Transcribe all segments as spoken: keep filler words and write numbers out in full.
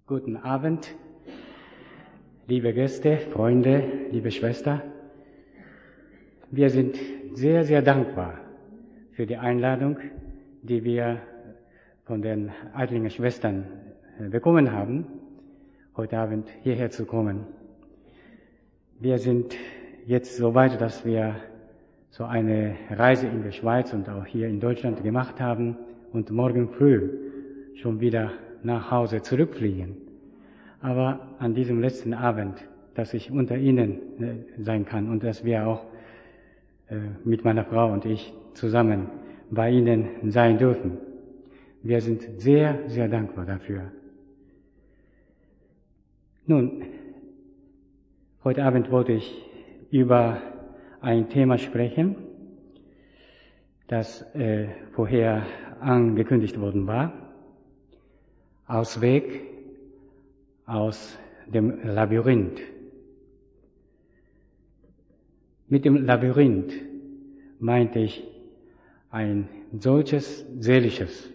Guten Abend, liebe Gäste, Freunde, liebe Schwester. Wir sind sehr, sehr dankbar für die Einladung, die wir von den Eidlinger Schwestern bekommen haben, heute Abend hierher zu kommen. Wir sind jetzt so weit, dass wir so eine Reise in der Schweiz und auch hier in Deutschland gemacht haben und morgen früh schon wieder nach Hause zurückfliegen. Aber an diesem letzten Abend, dass ich unter Ihnen sein kann und dass wir auch äh, mit meiner Frau und ich zusammen bei Ihnen sein dürfen. Wir sind sehr, sehr dankbar dafür. Nun, heute Abend wollte ich über ein Thema sprechen, das äh, vorher angekündigt worden war. Ausweg aus dem Labyrinth. Mit dem Labyrinth meinte ich ein solches seelisches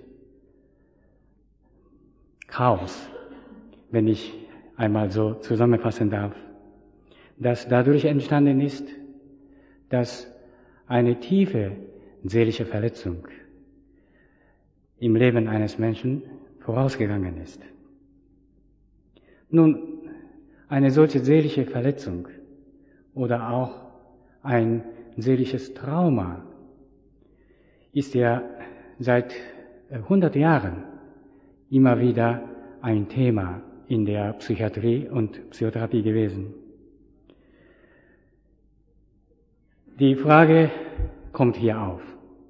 Chaos, wenn ich einmal so zusammenfassen darf, das dadurch entstanden ist, dass eine tiefe seelische Verletzung im Leben eines Menschen vorausgegangen ist. Nun, eine solche seelische Verletzung oder auch ein seelisches Trauma ist ja seit hundert Jahren immer wieder ein Thema in der Psychiatrie und Psychotherapie gewesen. Die Frage kommt hier auf.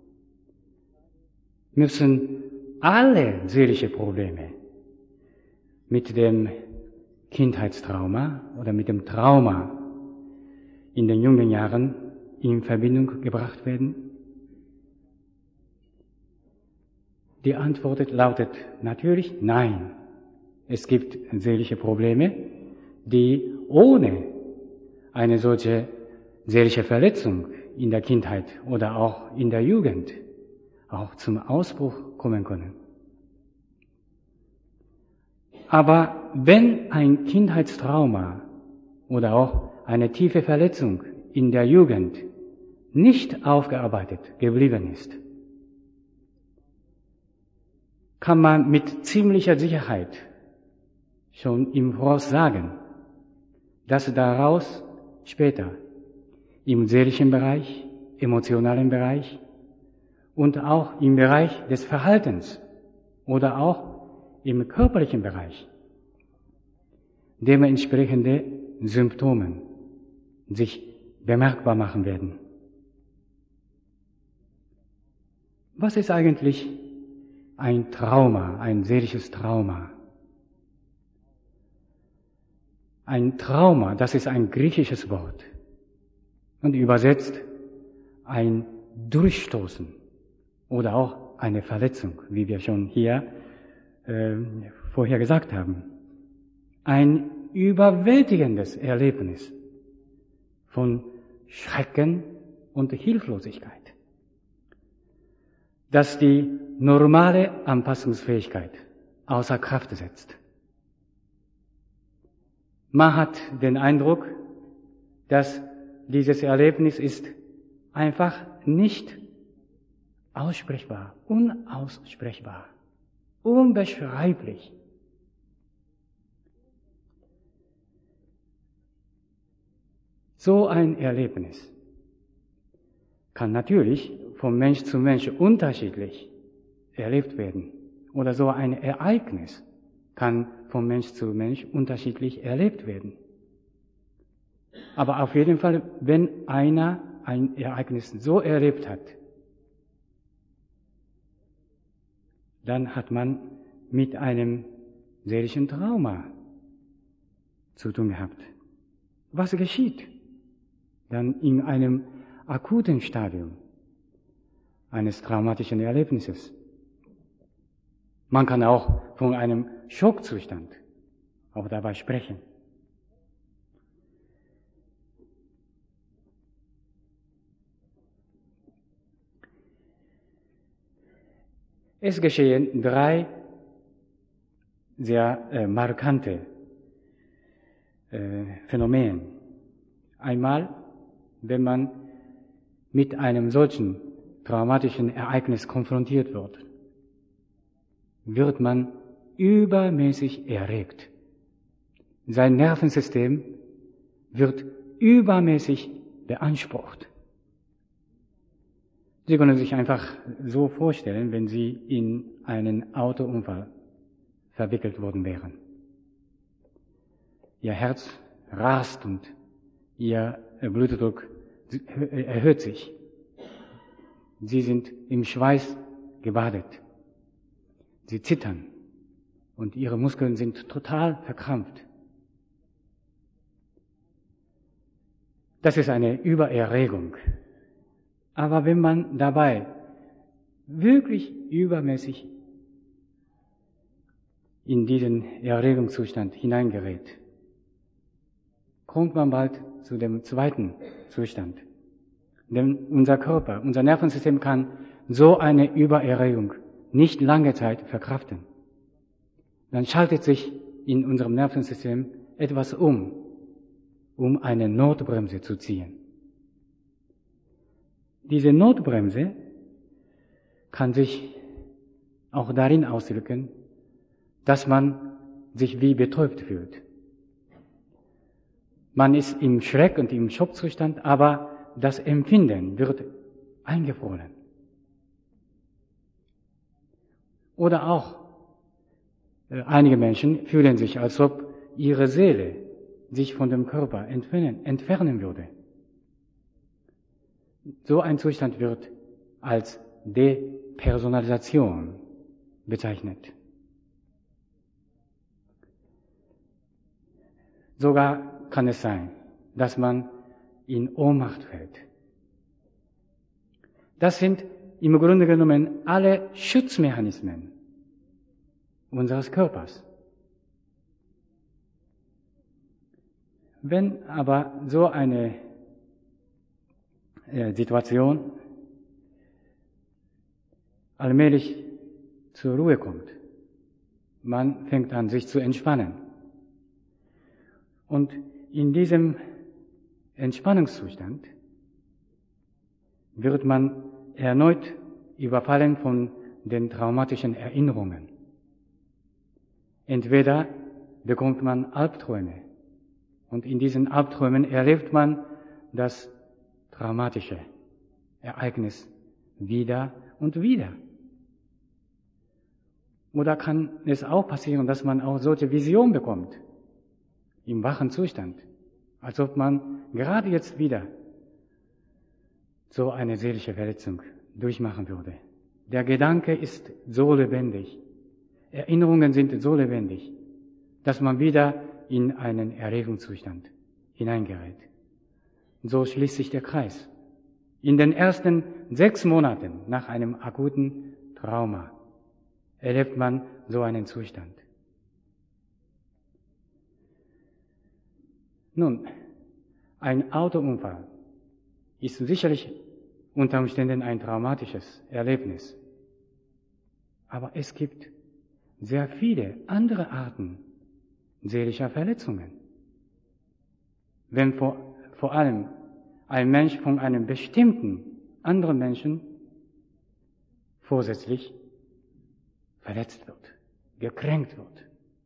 Müssen alle seelische Probleme mit dem Kindheitstrauma oder mit dem Trauma in den jungen Jahren in Verbindung gebracht werden? Die Antwort lautet natürlich nein. Es gibt seelische Probleme, die ohne eine solche seelische Verletzung in der Kindheit oder auch in der Jugend auch zum Ausbruch kommen können. Aber wenn ein Kindheitstrauma oder auch eine tiefe Verletzung in der Jugend nicht aufgearbeitet geblieben ist, kann man mit ziemlicher Sicherheit schon im Voraus sagen, dass daraus später im seelischen Bereich, emotionalen Bereich und auch im Bereich des Verhaltens oder auch im körperlichen Bereich dementsprechende Symptome sich bemerkbar machen werden. Was ist eigentlich ein Trauma, ein seelisches Trauma? Ein Trauma, das ist ein griechisches Wort und übersetzt ein Durchstoßen oder auch eine Verletzung, wie wir schon hier äh, vorher gesagt haben. Ein überwältigendes Erlebnis von Schrecken und Hilflosigkeit, das die normale Anpassungsfähigkeit außer Kraft setzt. Man hat den Eindruck, dass dieses Erlebnis ist einfach nicht aussprechbar, unaussprechbar, unbeschreiblich. So ein Erlebnis kann natürlich von Mensch zu Mensch unterschiedlich erlebt werden. Oder so ein Ereignis kann von Mensch zu Mensch unterschiedlich erlebt werden. Aber auf jeden Fall, wenn einer ein Ereignis so erlebt hat, dann hat man mit einem seelischen Trauma zu tun gehabt. Was geschieht dann in einem akuten Stadium eines traumatischen Erlebnisses? Man kann auch von einem Schockzustand auch dabei sprechen. Es geschehen drei sehr äh, markante äh, Phänomen. Einmal, wenn man mit einem solchen traumatischen Ereignis konfrontiert wird, wird man übermäßig erregt. Sein Nervensystem wird übermäßig beansprucht. Sie können sich einfach so vorstellen, wenn Sie in einen Autounfall verwickelt worden wären. Ihr Herz rast und Ihr Blutdruck erhöht sich. Sie sind im Schweiß gebadet. Sie zittern und Ihre Muskeln sind total verkrampft. Das ist eine Übererregung. Aber wenn man dabei wirklich übermäßig in diesen Erregungszustand hineingerät, kommt man bald zu dem zweiten Zustand. Denn unser Körper, unser Nervensystem kann so eine Übererregung nicht lange Zeit verkraften. Dann schaltet sich in unserem Nervensystem etwas um, um eine Notbremse zu ziehen. Diese Notbremse kann sich auch darin ausdrücken, dass man sich wie betäubt fühlt. Man ist im Schreck und im Schockzustand, aber das Empfinden wird eingefroren. Oder auch äh, einige Menschen fühlen sich, als ob ihre Seele sich von dem Körper entfernen, entfernen würde. So ein Zustand wird als Depersonalisation bezeichnet. Sogar kann es sein, dass man in Ohnmacht fällt. Das sind im Grunde genommen alle Schutzmechanismen unseres Körpers. Wenn aber so eine äh, Situation allmählich zur Ruhe kommt, man fängt an, sich zu entspannen. Und in diesem Entspannungszustand wird man erneut überfallen von den traumatischen Erinnerungen. Entweder bekommt man Albträume und in diesen Albträumen erlebt man das traumatische Ereignis wieder und wieder. Oder kann es auch passieren, dass man auch solche Visionen bekommt im wachen Zustand, als ob man gerade jetzt wieder so eine seelische Verletzung durchmachen würde. Der Gedanke ist so lebendig, Erinnerungen sind so lebendig, dass man wieder in einen Erregungszustand hineingerät. So schließt sich der Kreis. In den ersten sechs Monaten nach einem akuten Trauma erlebt man so einen Zustand. Nun, ein Autounfall ist sicherlich unter Umständen ein traumatisches Erlebnis. Aber es gibt sehr viele andere Arten seelischer Verletzungen. Wenn vor, vor allem ein Mensch von einem bestimmten anderen Menschen vorsätzlich verletzt wird, gekränkt wird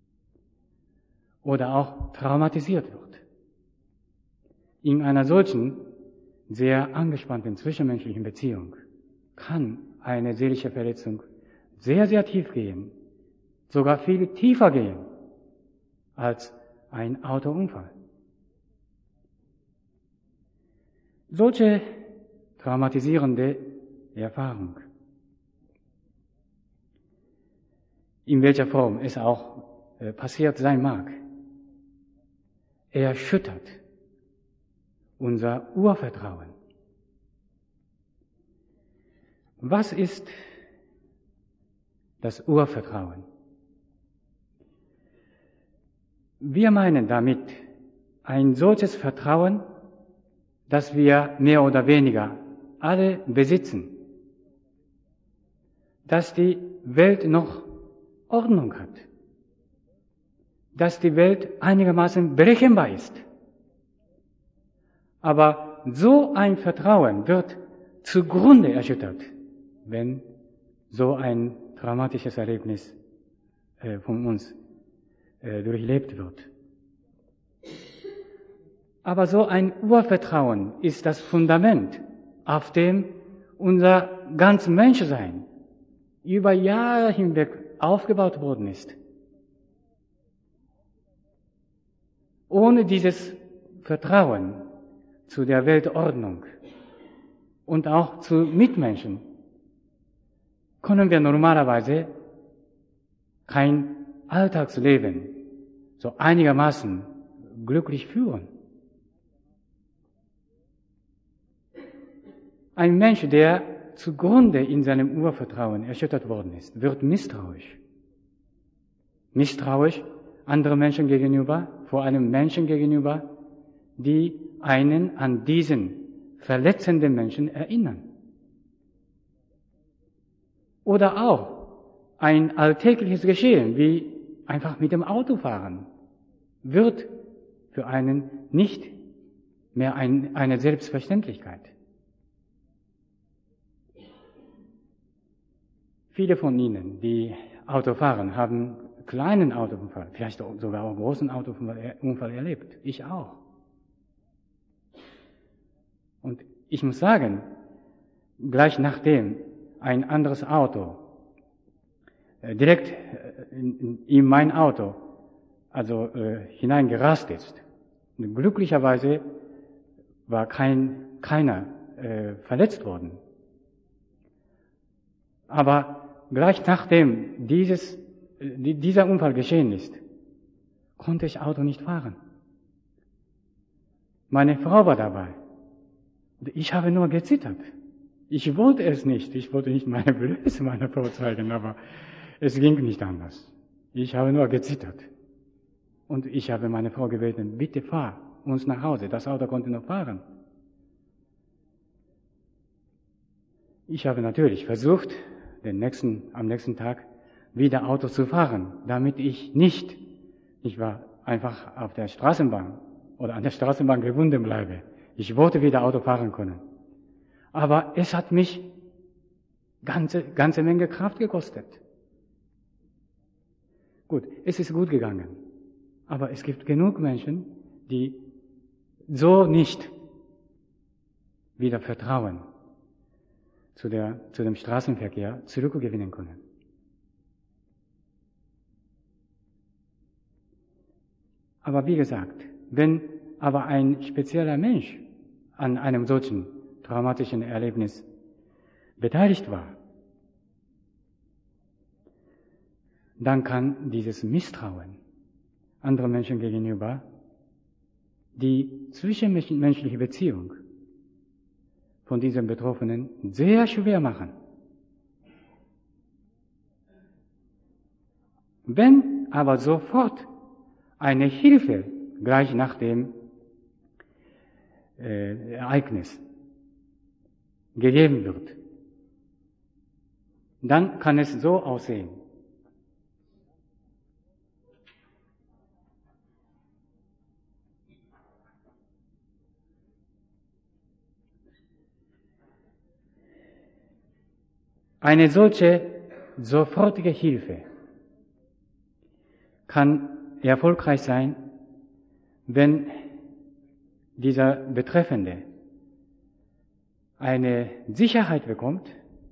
oder auch traumatisiert wird. In einer solchen sehr angespannten zwischenmenschlichen Beziehung kann eine seelische Verletzung sehr, sehr tief gehen, sogar viel tiefer gehen als ein Autounfall. Solche traumatisierende Erfahrung, in welcher Form es auch äh, passiert sein mag, erschüttert unser Urvertrauen. Was ist das Urvertrauen? Wir meinen damit ein solches Vertrauen, das wir mehr oder weniger alle besitzen, dass die Welt noch Ordnung hat, dass die Welt einigermaßen berechenbar ist. Aber so ein Vertrauen wird zugrunde erschüttert, wenn so ein dramatisches Erlebnis äh, von uns äh, durchlebt wird. Aber so ein Urvertrauen ist das Fundament, auf dem unser ganzes Menschsein über Jahre hinweg aufgebaut worden ist. Ohne dieses Vertrauen zu der Weltordnung und auch zu Mitmenschen können wir normalerweise kein Alltagsleben so einigermaßen glücklich führen. Ein Mensch, der zugrunde in seinem Urvertrauen erschüttert worden ist, wird misstrauisch. Misstrauisch anderen Menschen gegenüber, vor allem Menschen gegenüber, die einen an diesen verletzenden Menschen erinnern. Oder auch ein alltägliches Geschehen, wie einfach mit dem Auto fahren, wird für einen nicht mehr ein, eine Selbstverständlichkeit. Viele von Ihnen, die Auto fahren, haben kleinen Autounfall, vielleicht sogar auch großen Autounfall erlebt. Ich auch. Und ich muss sagen, gleich nachdem ein anderes Auto äh, direkt äh, in, in mein Auto also äh, hineingerast ist, und glücklicherweise war kein keiner äh, verletzt worden. Aber gleich nachdem dieses, äh, dieser Unfall geschehen ist, konnte ich Auto nicht fahren. Meine Frau war dabei. Ich habe nur gezittert. Ich wollte es nicht. Ich wollte nicht meine Blöße meiner Frau zeigen, aber es ging nicht anders. Ich habe nur gezittert. Und ich habe meine Frau gebeten, bitte fahr uns nach Hause. Das Auto konnte noch fahren. Ich habe natürlich versucht, den nächsten, am nächsten Tag wieder Auto zu fahren, damit ich nicht, ich war einfach auf der Straßenbahn oder an der Straßenbahn gebunden bleibe. Ich wollte wieder Auto fahren können. Aber es hat mich ganze, ganze Menge Kraft gekostet. Gut, es ist gut gegangen. Aber es gibt genug Menschen, die so nicht wieder Vertrauen zu der, zu dem Straßenverkehr zurückgewinnen können. Aber wie gesagt, wenn aber ein spezieller Mensch an einem solchen traumatischen Erlebnis beteiligt war, dann kann dieses Misstrauen anderen Menschen gegenüber die zwischenmenschliche Beziehung von diesem Betroffenen sehr schwer machen. Wenn aber sofort eine Hilfe gleich nach dem äh, Ereignis gegeben wird, dann kann es so aussehen. Eine solche sofortige Hilfe kann erfolgreich sein, wenn dieser Betreffende eine Sicherheit bekommt,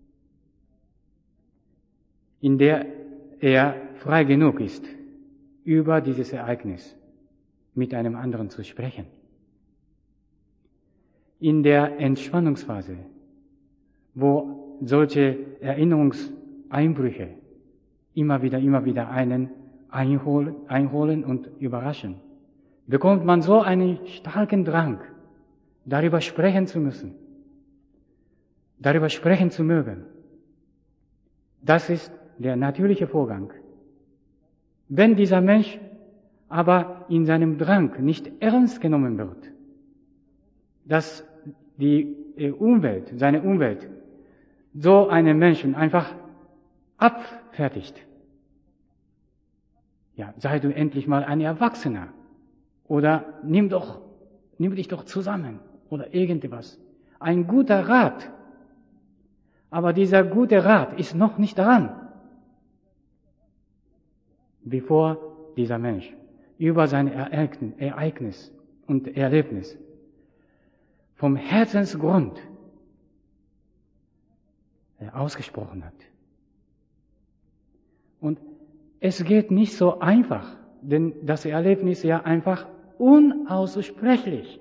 in der er frei genug ist, über dieses Ereignis mit einem anderen zu sprechen. In der Entspannungsphase, wo solche Erinnerungseinbrüche immer wieder, immer wieder einen einholen, einholen und überraschen, bekommt man so einen starken Drang, darüber sprechen zu müssen, darüber sprechen zu mögen. Das ist der natürliche Vorgang. Wenn dieser Mensch aber in seinem Drang nicht ernst genommen wird, dass die Umwelt, seine Umwelt, so einen Menschen einfach abfertigt, ja, sei du endlich mal ein Erwachsener. Oder nimm doch, nimm dich doch zusammen. Oder irgendwas. Ein guter Rat. Aber dieser gute Rat ist noch nicht dran, bevor dieser Mensch über sein Ereignis und Erlebnis vom Herzensgrund ausgesprochen hat. Und es geht nicht so einfach, denn das Erlebnis ist ja einfach unaussprechlich.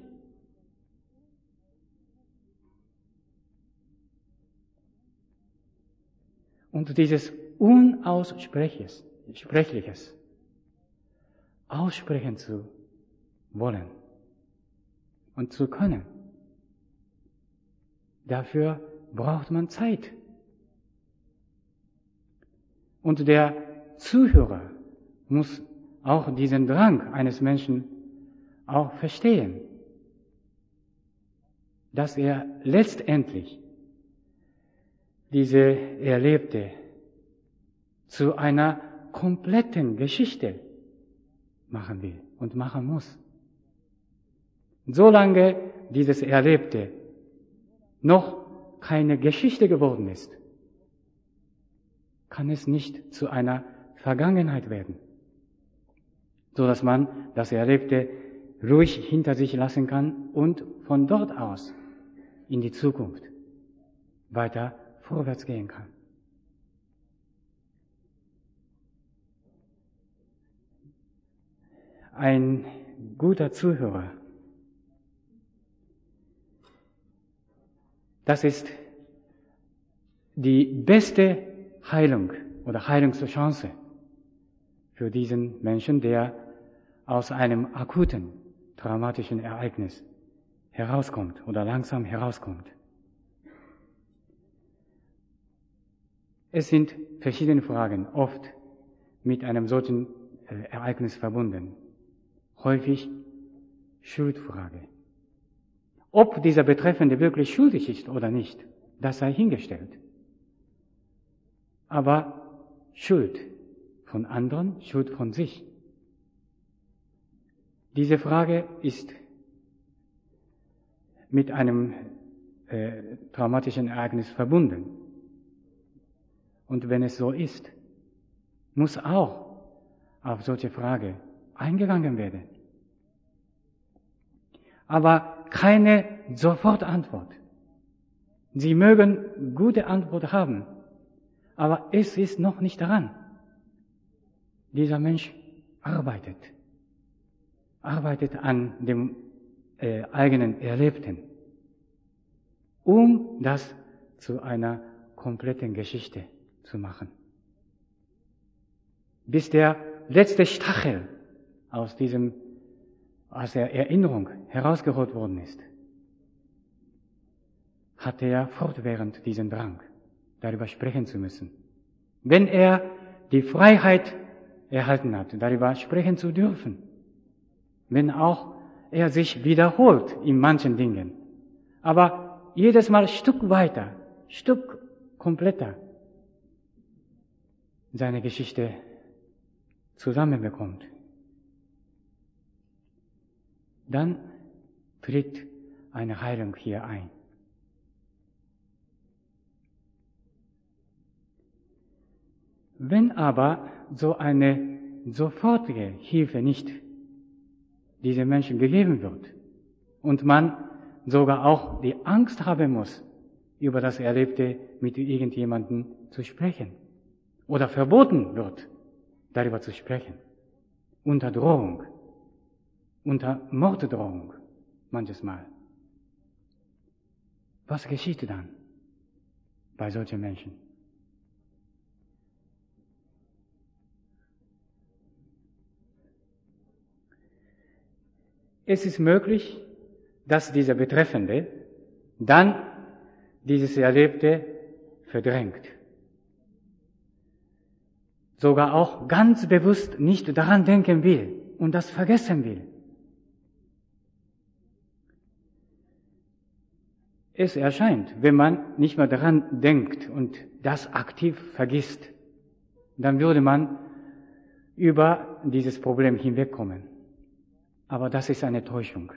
Und dieses Unaussprechliches, Sprechliches aussprechen zu wollen und zu können, dafür braucht man Zeit. Und der Zuhörer muss auch diesen Drang eines Menschen auch verstehen, dass er letztendlich diese Erlebte zu einer kompletten Geschichte machen will und machen muss. Solange dieses Erlebte noch keine Geschichte geworden ist, kann es nicht zu einer Vergangenheit werden, so dass man das Erlebte ruhig hinter sich lassen kann und von dort aus in die Zukunft weiter vorwärts gehen kann. Ein guter Zuhörer, das ist die beste Heilung oder Heilungschance für diesen Menschen, der aus einem akuten, traumatischen Ereignis herauskommt oder langsam herauskommt. Es sind verschiedene Fragen, oft mit einem solchen äh, Ereignis verbunden. Häufig Schuldfrage. Ob dieser Betreffende wirklich schuldig ist oder nicht, das sei hingestellt. Aber Schuld von anderen, Schuld von sich. Diese Frage ist mit einem äh, traumatischen Ereignis verbunden. Und wenn es so ist, muss auch auf solche Frage eingegangen werden. Aber keine Sofortantwort. Sie mögen gute Antwort haben, aber es ist noch nicht daran. Dieser Mensch arbeitet, arbeitet an dem äh, eigenen Erlebten, um das zu einer kompletten Geschichte zu machen. Bis der letzte Stachel aus diesem, aus der Erinnerung herausgeholt worden ist, hatte er fortwährend diesen Drang, darüber sprechen zu müssen. Wenn er die Freiheit erhalten hat, darüber sprechen zu dürfen, wenn auch er sich wiederholt in manchen Dingen, aber jedes Mal Stück weiter, Stück kompletter seine Geschichte zusammenbekommt, dann tritt eine Heilung hier ein. Wenn aber so eine sofortige Hilfe nicht diesen Menschen gegeben wird und man sogar auch die Angst haben muss, über das Erlebte mit irgendjemandem zu sprechen oder verboten wird, darüber zu sprechen, unter Drohung, unter Morddrohung manches Mal. Was geschieht dann bei solchen Menschen? Es ist möglich, dass dieser Betreffende dann dieses Erlebte verdrängt. Sogar auch ganz bewusst nicht daran denken will und das vergessen will. Es erscheint, wenn man nicht mehr daran denkt und das aktiv vergisst, dann würde man über dieses Problem hinwegkommen. Aber das ist eine Täuschung.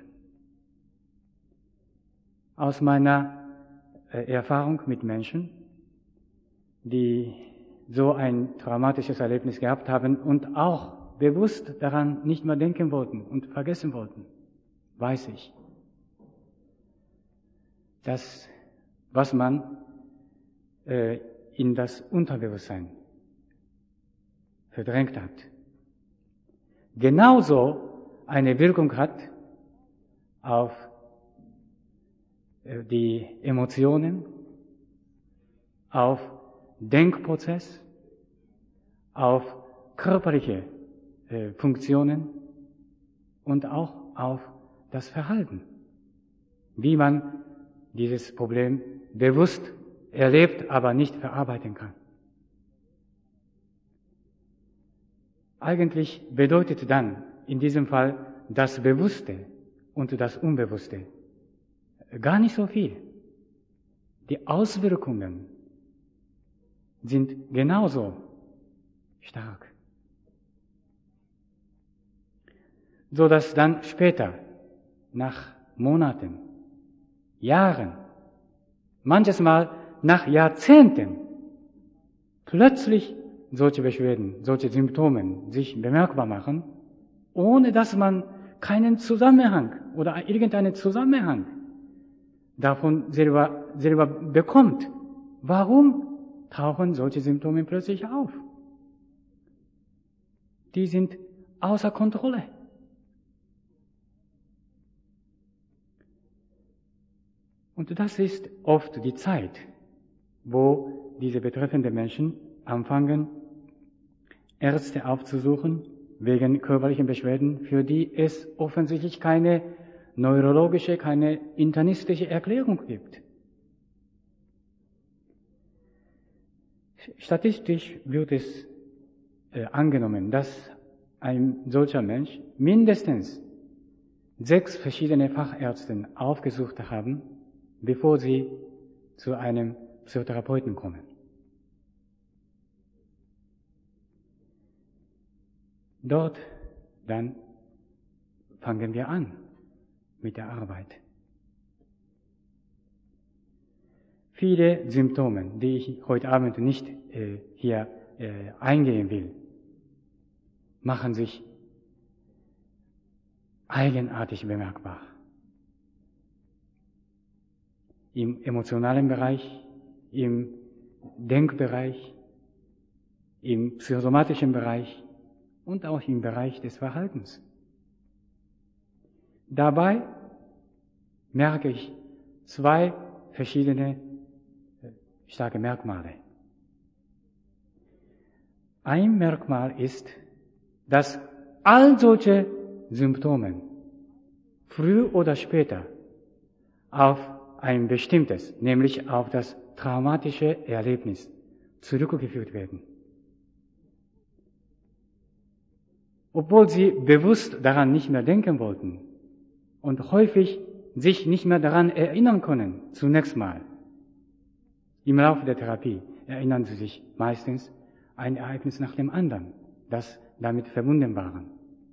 Aus meiner äh, Erfahrung mit Menschen, die so ein traumatisches Erlebnis gehabt haben und auch bewusst daran nicht mehr denken wollten und vergessen wollten, weiß ich, dass was man äh, in das Unterbewusstsein verdrängt hat, genauso eine Wirkung hat auf äh, die Emotionen, auf Denkprozess, auf körperliche äh, Funktionen und auch auf das Verhalten, wie man dieses Problem bewusst erlebt, aber nicht verarbeiten kann. Eigentlich bedeutet dann in diesem Fall das Bewusste und das Unbewusste gar nicht so viel. Die Auswirkungen sind genauso stark. So dass dann später, nach Monaten, Jahren, manches Mal nach Jahrzehnten, plötzlich solche Beschwerden, solche Symptome sich bemerkbar machen, ohne dass man keinen Zusammenhang oder irgendeinen Zusammenhang davon selber, selber bekommt. Warum tauchen solche Symptome plötzlich auf? Die sind außer Kontrolle. Und das ist oft die Zeit, wo diese betreffenden Menschen anfangen, Ärzte aufzusuchen, wegen körperlichen Beschwerden, für die es offensichtlich keine neurologische, keine internistische Erklärung gibt. Statistisch wird es äh, angenommen, dass ein solcher Mensch mindestens sechs verschiedene Fachärzte aufgesucht haben, bevor sie zu einem Psychotherapeuten kommen. Dort dann fangen wir an mit der Arbeit. Viele Symptome, die ich heute Abend nicht äh, hier äh, eingehen will, machen sich eigenartig bemerkbar. Im emotionalen Bereich, im Denkbereich, im psychosomatischen Bereich und auch im Bereich des Verhaltens. Dabei merke ich zwei verschiedene starke Merkmale. Ein Merkmal ist, dass all solche Symptome früh oder später auf ein bestimmtes, nämlich auf das traumatische Erlebnis zurückgeführt werden. Obwohl sie bewusst daran nicht mehr denken wollten und häufig sich nicht mehr daran erinnern können, zunächst mal. Im Laufe der Therapie erinnern sie sich meistens ein Ereignis nach dem anderen, das damit verbunden war.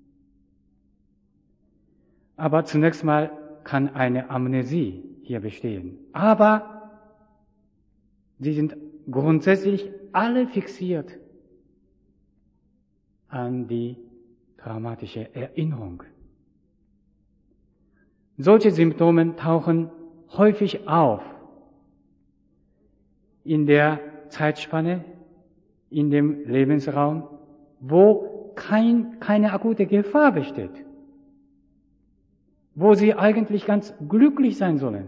Aber zunächst mal kann eine Amnesie hier bestehen. Aber sie sind grundsätzlich alle fixiert an die traumatische Erinnerung. Solche Symptome tauchen häufig auf in der Zeitspanne, in dem Lebensraum, wo kein, keine akute Gefahr besteht, wo sie eigentlich ganz glücklich sein sollen.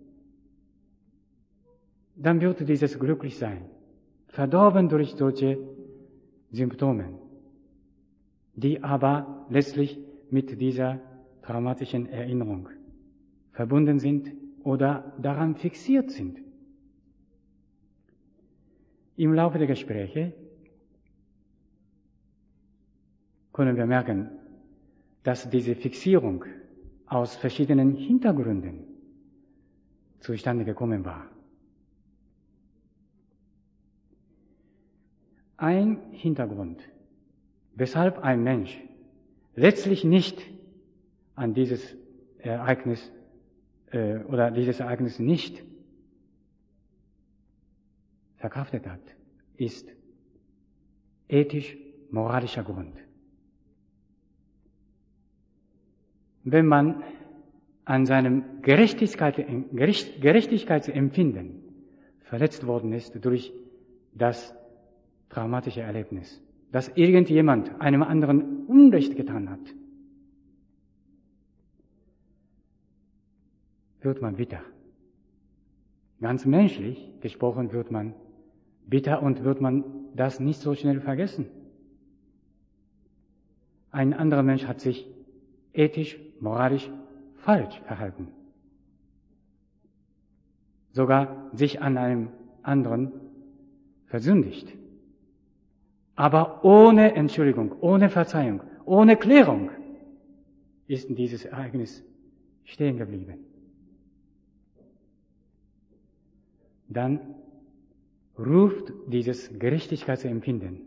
Dann wird dieses Glücklichsein verdorben durch solche Symptome, die aber letztlich mit dieser traumatischen Erinnerung verbunden sind oder daran fixiert sind. Im Laufe der Gespräche können wir merken, dass diese Fixierung aus verschiedenen Hintergründen zustande gekommen war. Ein Hintergrund weshalb ein Mensch letztlich nicht an dieses Ereignis äh, oder dieses Ereignis nicht verkraftet hat, ist ethisch-moralischer Grund. Wenn man an seinem Gerechtigkeit, Gericht, Gerechtigkeitsempfinden verletzt worden ist durch das traumatische Erlebnis, dass irgendjemand einem anderen Unrecht getan hat, wird man bitter. Ganz menschlich gesprochen wird man bitter und wird man das nicht so schnell vergessen. Ein anderer Mensch hat sich ethisch, moralisch falsch verhalten. Sogar sich an einem anderen versündigt. Aber ohne Entschuldigung, ohne Verzeihung, ohne Klärung ist dieses Ereignis stehen geblieben. Dann ruft dieses Gerechtigkeitsempfinden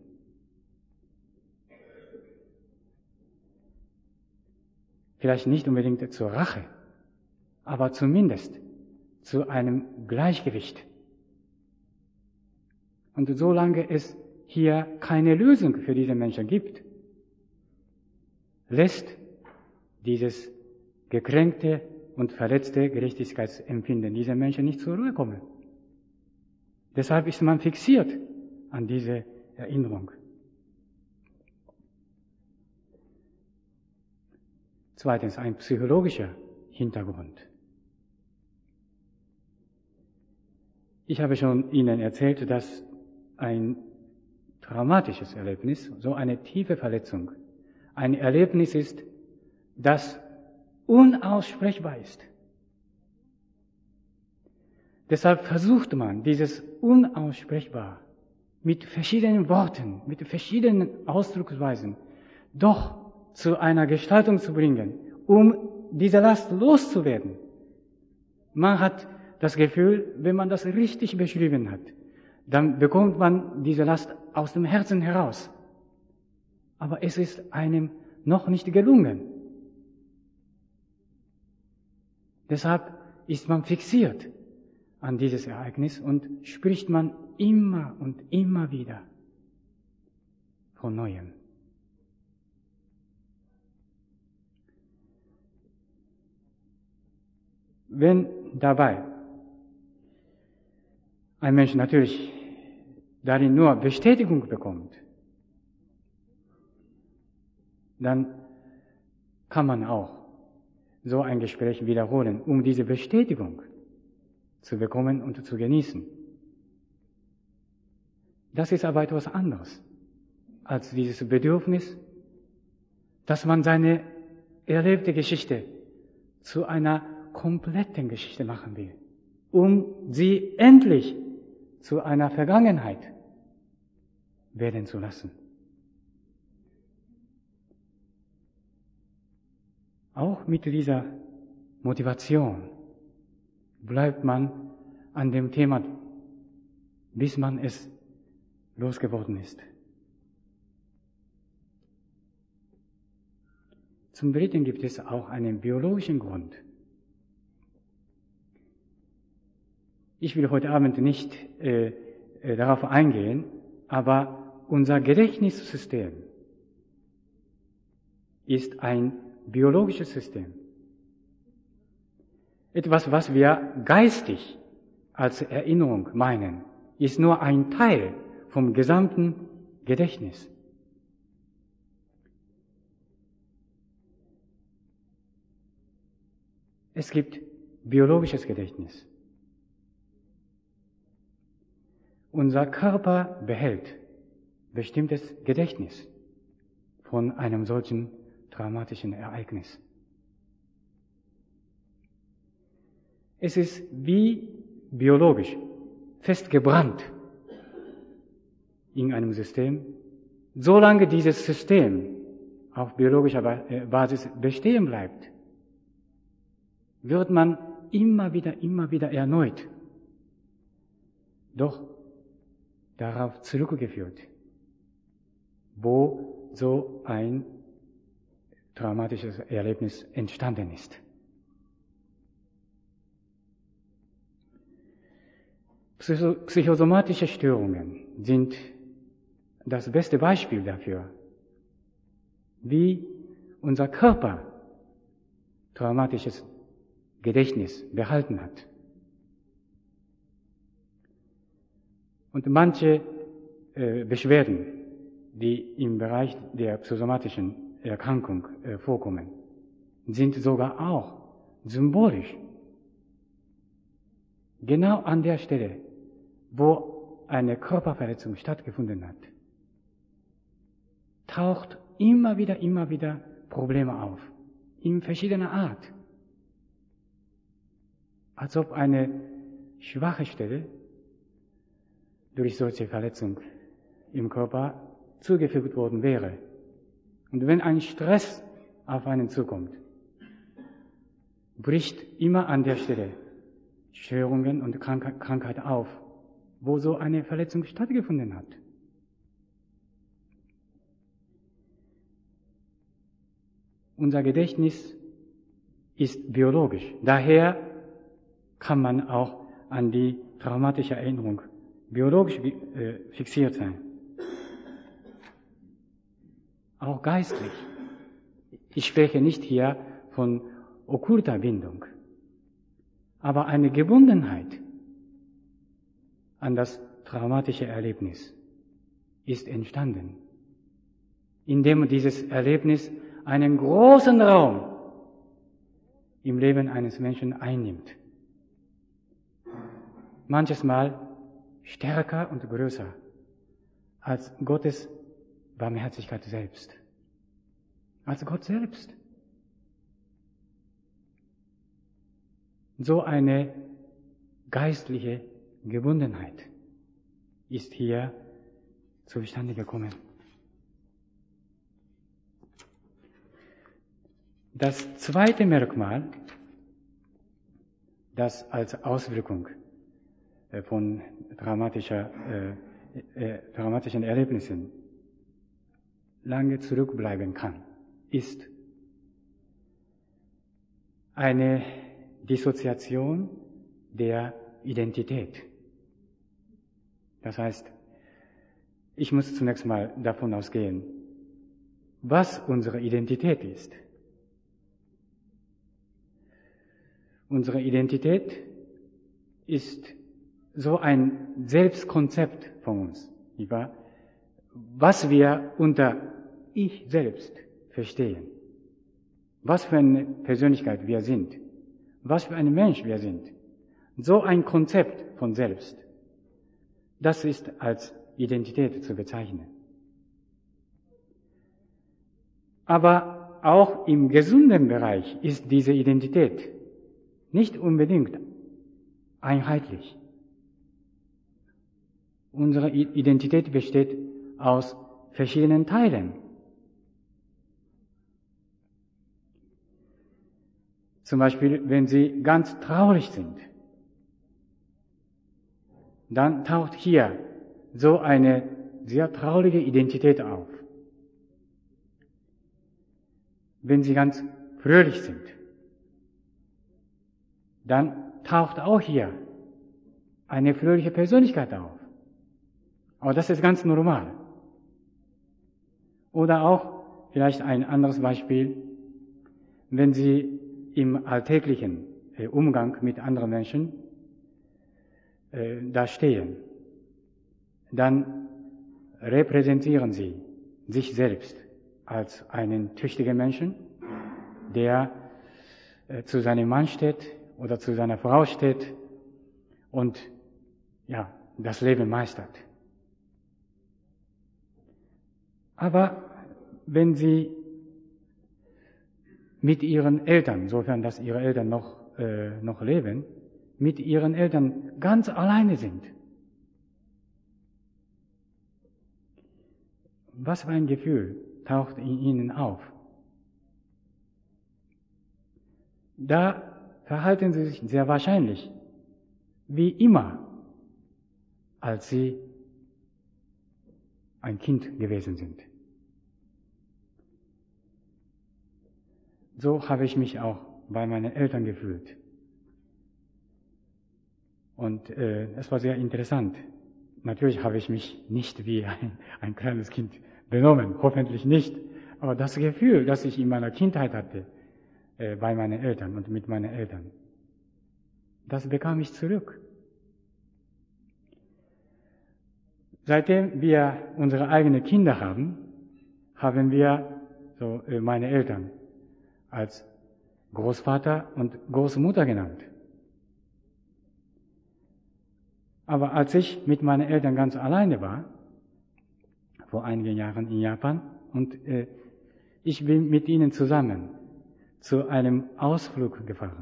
vielleicht nicht unbedingt zur Rache, aber zumindest zu einem Gleichgewicht. Und solange es hier keine Lösung für diese Menschen gibt, lässt dieses gekränkte und verletzte Gerechtigkeitsempfinden dieser Menschen nicht zur Ruhe kommen. Deshalb ist man fixiert an diese Erinnerung. Zweitens, ein psychologischer Hintergrund. Ich habe schon Ihnen erzählt, dass ein traumatisches Erlebnis, so eine tiefe Verletzung, ein Erlebnis ist, das unaussprechbar ist. Deshalb versucht man, dieses Unaussprechbar mit verschiedenen Worten, mit verschiedenen Ausdrucksweisen doch zu einer Gestaltung zu bringen, um diese Last loszuwerden. Man hat das Gefühl, wenn man das richtig beschrieben hat, dann bekommt man diese Last aus dem Herzen heraus. Aber es ist einem noch nicht gelungen. Deshalb ist man fixiert an dieses Ereignis und spricht man immer und immer wieder von Neuem. Wenn dabei ein Mensch natürlich darin nur Bestätigung bekommt, dann kann man auch so ein Gespräch wiederholen, um diese Bestätigung zu bekommen und zu genießen. Das ist aber etwas anderes als dieses Bedürfnis, dass man seine erlebte Geschichte zu einer kompletten Geschichte machen will, um sie endlich zu einer Vergangenheit werden zu lassen. Auch mit dieser Motivation bleibt man an dem Thema, bis man es losgeworden ist. Zum Dritten gibt es auch einen biologischen Grund. Ich will heute Abend nicht äh, äh, darauf eingehen, aber unser Gedächtnissystem ist ein biologisches System. Etwas, was wir geistig als Erinnerung meinen, ist nur ein Teil vom gesamten Gedächtnis. Es gibt biologisches Gedächtnis. Unser Körper behält bestimmtes Gedächtnis von einem solchen traumatischen Ereignis. Es ist wie biologisch festgebrannt in einem System. Solange dieses System auf biologischer Basis bestehen bleibt, wird man immer wieder, immer wieder erneut doch darauf zurückgeführt, wo so ein traumatisches Erlebnis entstanden ist. Psycho- psychosomatische Störungen sind das beste Beispiel dafür, wie unser Körper traumatisches Gedächtnis behalten hat. Und manche äh, Beschwerden, die im Bereich der psychosomatischen Erkrankung äh, vorkommen, sind sogar auch symbolisch. Genau an der Stelle, wo eine Körperverletzung stattgefunden hat, taucht immer wieder, immer wieder Probleme auf, in verschiedener Art. Als ob eine schwache Stelle durch solche Verletzung im Körper zugefügt worden wäre. Und wenn ein Stress auf einen zukommt, bricht immer an der Stelle Störungen und Krank- Krankheit auf, wo so eine Verletzung stattgefunden hat. Unser Gedächtnis ist biologisch. Daher kann man auch an die traumatische Erinnerung biologisch äh, fixiert sein. Auch geistlich. Ich spreche nicht hier von okkulter Bindung, aber eine Gebundenheit an das traumatische Erlebnis ist entstanden, indem dieses Erlebnis einen großen Raum im Leben eines Menschen einnimmt. Manches Mal stärker und größer als Gottes Barmherzigkeit selbst. Als Gott selbst. So eine geistliche Gebundenheit ist hier zustande gekommen. Das zweite Merkmal, das als Auswirkung von traumatischer, äh, äh, traumatischen Erlebnissen lange zurückbleiben kann, ist eine Dissoziation der Identität. Das heißt, ich muss zunächst mal davon ausgehen, was unsere Identität ist. Unsere Identität ist so ein Selbstkonzept von uns, nicht wahr? Was wir unter Ich selbst verstehen. Was für eine Persönlichkeit wir sind. Was für ein Mensch wir sind. So ein Konzept von selbst. Das ist als Identität zu bezeichnen. Aber auch im gesunden Bereich ist diese Identität nicht unbedingt einheitlich. Unsere Identität besteht aus verschiedenen Teilen. Zum Beispiel, wenn Sie ganz traurig sind, dann taucht hier so eine sehr traurige Identität auf. Wenn Sie ganz fröhlich sind, dann taucht auch hier eine fröhliche Persönlichkeit auf. Aber das ist ganz normal. Oder auch vielleicht ein anderes Beispiel, wenn Sie im alltäglichen Umgang mit anderen Menschen äh, da stehen, dann repräsentieren Sie sich selbst als einen tüchtigen Menschen, der äh, zu seinem Mann steht oder zu seiner Frau steht und ja, das Leben meistert. Aber wenn Sie mit Ihren Eltern, sofern dass Ihre Eltern noch, äh, noch leben, mit Ihren Eltern ganz alleine sind, was für ein Gefühl taucht in Ihnen auf? Da verhalten Sie sich sehr wahrscheinlich wie immer, als Sie ein Kind gewesen sind. So habe ich mich auch bei meinen Eltern gefühlt. Und äh, es war sehr interessant. Natürlich habe ich mich nicht wie ein, ein kleines Kind benommen, hoffentlich nicht. Aber das Gefühl, das ich in meiner Kindheit hatte, äh, bei meinen Eltern und mit meinen Eltern, das bekam ich zurück. Seitdem wir unsere eigenen Kinder haben, haben wir so äh, meine Eltern als Großvater und Großmutter genannt. Aber als ich mit meinen Eltern ganz alleine war, vor einigen Jahren in Japan, und äh, ich bin mit ihnen zusammen zu einem Ausflug gefahren.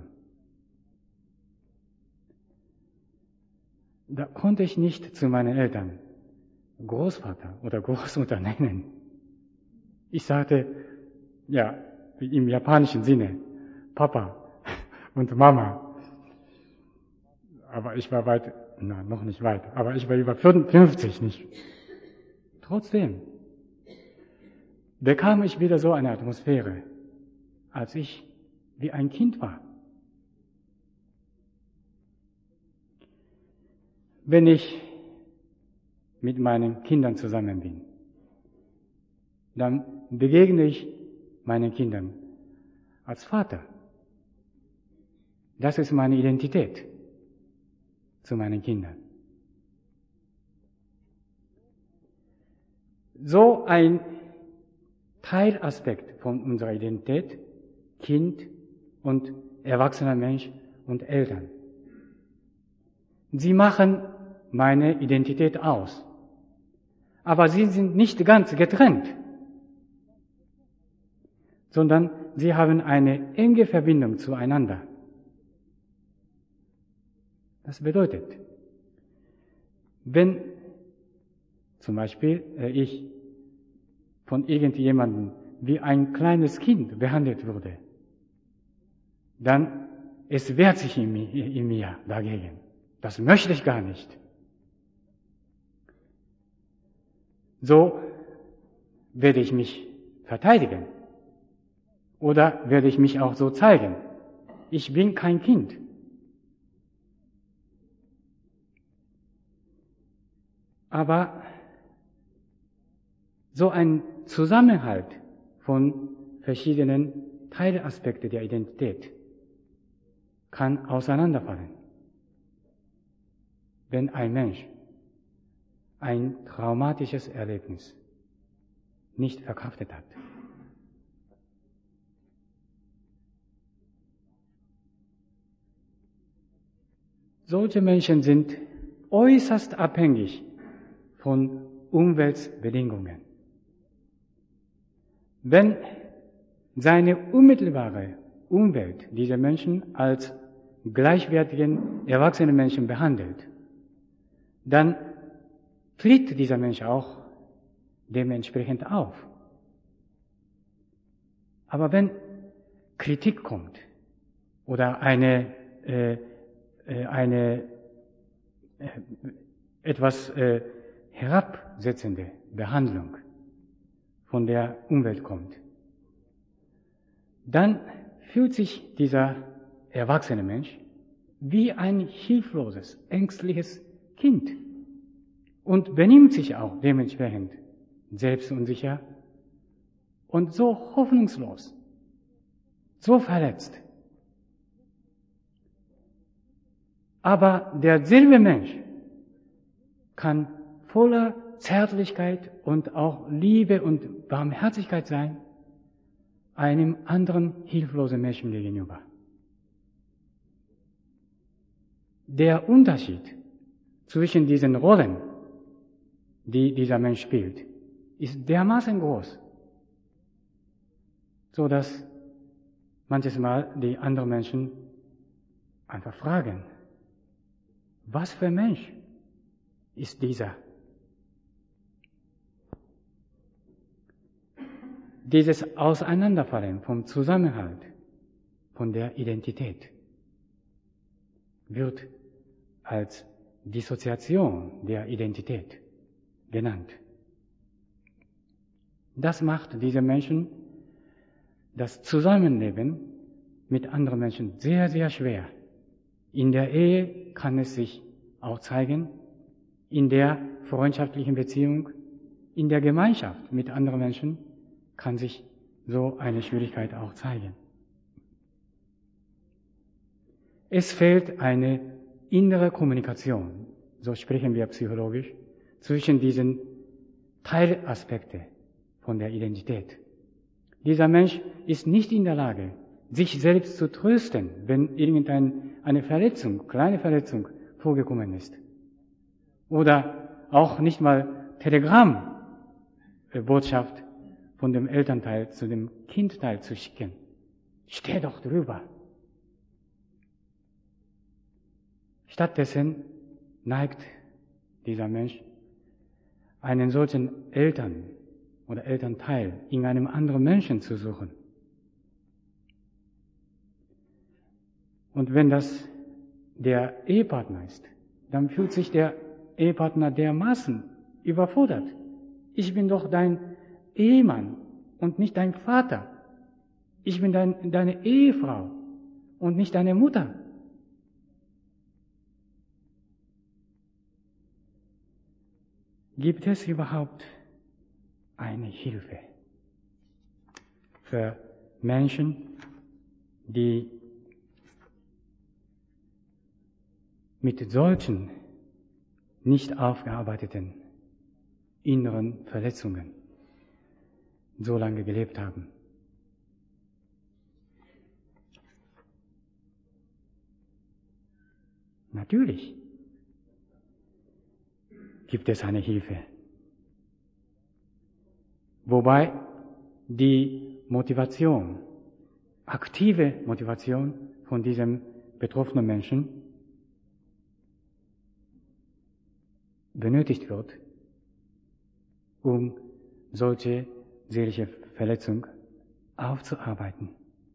Da konnte ich nicht zu meinen Eltern Großvater oder Großmutter nennen. Ich sagte, ja, im japanischen Sinne, Papa und Mama. Aber ich war weit, na, noch nicht weit, aber ich war über fünfzig nicht. Trotzdem bekam ich wieder so eine Atmosphäre, als ich wie ein Kind war. Wenn ich mit meinen Kindern zusammen bin, dann begegne ich meinen Kindern als Vater. Das ist meine Identität zu meinen Kindern. So ein Teilaspekt von unserer Identität, Kind und erwachsener Mensch und Eltern. Sie machen meine Identität aus. Aber sie sind nicht ganz getrennt, sondern sie haben eine enge Verbindung zueinander. Das bedeutet, wenn zum Beispiel äh, ich von irgendjemandem wie ein kleines Kind behandelt würde, dann es wehrt sich in mir, in mir dagegen. Das möchte ich gar nicht. So werde ich mich verteidigen. Oder werde ich mich auch so zeigen. Ich bin kein Kind. Aber so ein Zusammenhalt von verschiedenen Teilaspekten der Identität kann auseinanderfallen, wenn ein Mensch ein traumatisches Erlebnis nicht verkraftet hat. Solche Menschen sind äußerst abhängig von Umweltbedingungen. Wenn seine unmittelbare Umwelt diese Menschen als gleichwertigen erwachsenen Menschen behandelt, dann tritt dieser Mensch auch dementsprechend auf. Aber wenn Kritik kommt oder eine, äh, eine äh, etwas äh, herabsetzende Behandlung von der Umwelt kommt, dann fühlt sich dieser erwachsene Mensch wie ein hilfloses, ängstliches Kind und benimmt sich auch dementsprechend selbstunsicher und so hoffnungslos, so verletzt. Aber derselbe Mensch kann voller Zärtlichkeit und auch Liebe und Barmherzigkeit sein, einem anderen hilflosen Menschen gegenüber. Der Unterschied zwischen diesen Rollen, die dieser Mensch spielt, ist dermaßen groß, so dass manches Mal die anderen Menschen einfach fragen, was für ein Mensch ist dieser? Dieses Auseinanderfallen vom Zusammenhalt, von der Identität, wird als Dissoziation der Identität genannt. Das macht diese Menschen das Zusammenleben mit anderen Menschen sehr, sehr schwer. In der Ehe kann es sich auch zeigen, in der freundschaftlichen Beziehung, in der Gemeinschaft mit anderen Menschen kann sich so eine Schwierigkeit auch zeigen. Es fehlt eine innere Kommunikation, so sprechen wir psychologisch, zwischen diesen Teilaspekten von der Identität. Dieser Mensch ist nicht in der Lage, sich selbst zu trösten, wenn irgendeine Verletzung, kleine Verletzung vorgekommen ist. Oder auch nicht mal Telegrammbotschaft von dem Elternteil zu dem Kindteil zu schicken. Steh doch drüber. Stattdessen neigt dieser Mensch, einen solchen Eltern oder Elternteil in einem anderen Menschen zu suchen. Und wenn das der Ehepartner ist, dann fühlt sich der Ehepartner dermaßen überfordert. Ich bin doch dein Ehemann und nicht dein Vater. Ich bin dein, deine Ehefrau und nicht deine Mutter. Gibt es überhaupt eine Hilfe für Menschen, die mit solchen nicht aufgearbeiteten inneren Verletzungen so lange gelebt haben? Natürlich gibt es eine Hilfe. Wobei die Motivation, aktive Motivation von diesem betroffenen Menschen benötigt wird, um solche seelische Verletzung aufzuarbeiten.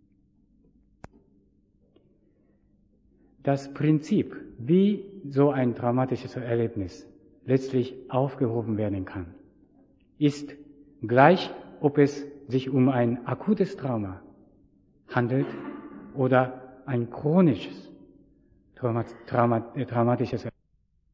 Das Prinzip, wie so ein traumatisches Erlebnis letztlich aufgehoben werden kann, ist gleich, ob es sich um ein akutes Trauma handelt oder ein chronisches Trauma, Trauma, traumatisches Erlebnis.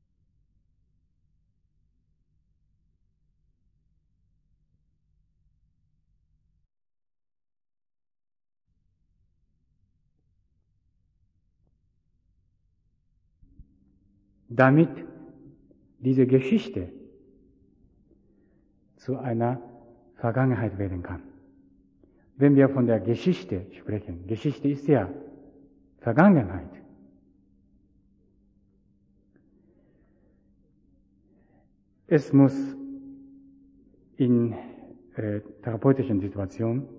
Damit diese Geschichte zu einer Vergangenheit werden kann. Wenn wir von der Geschichte sprechen, Geschichte ist ja Vergangenheit. Es muss in äh, therapeutischen Situationen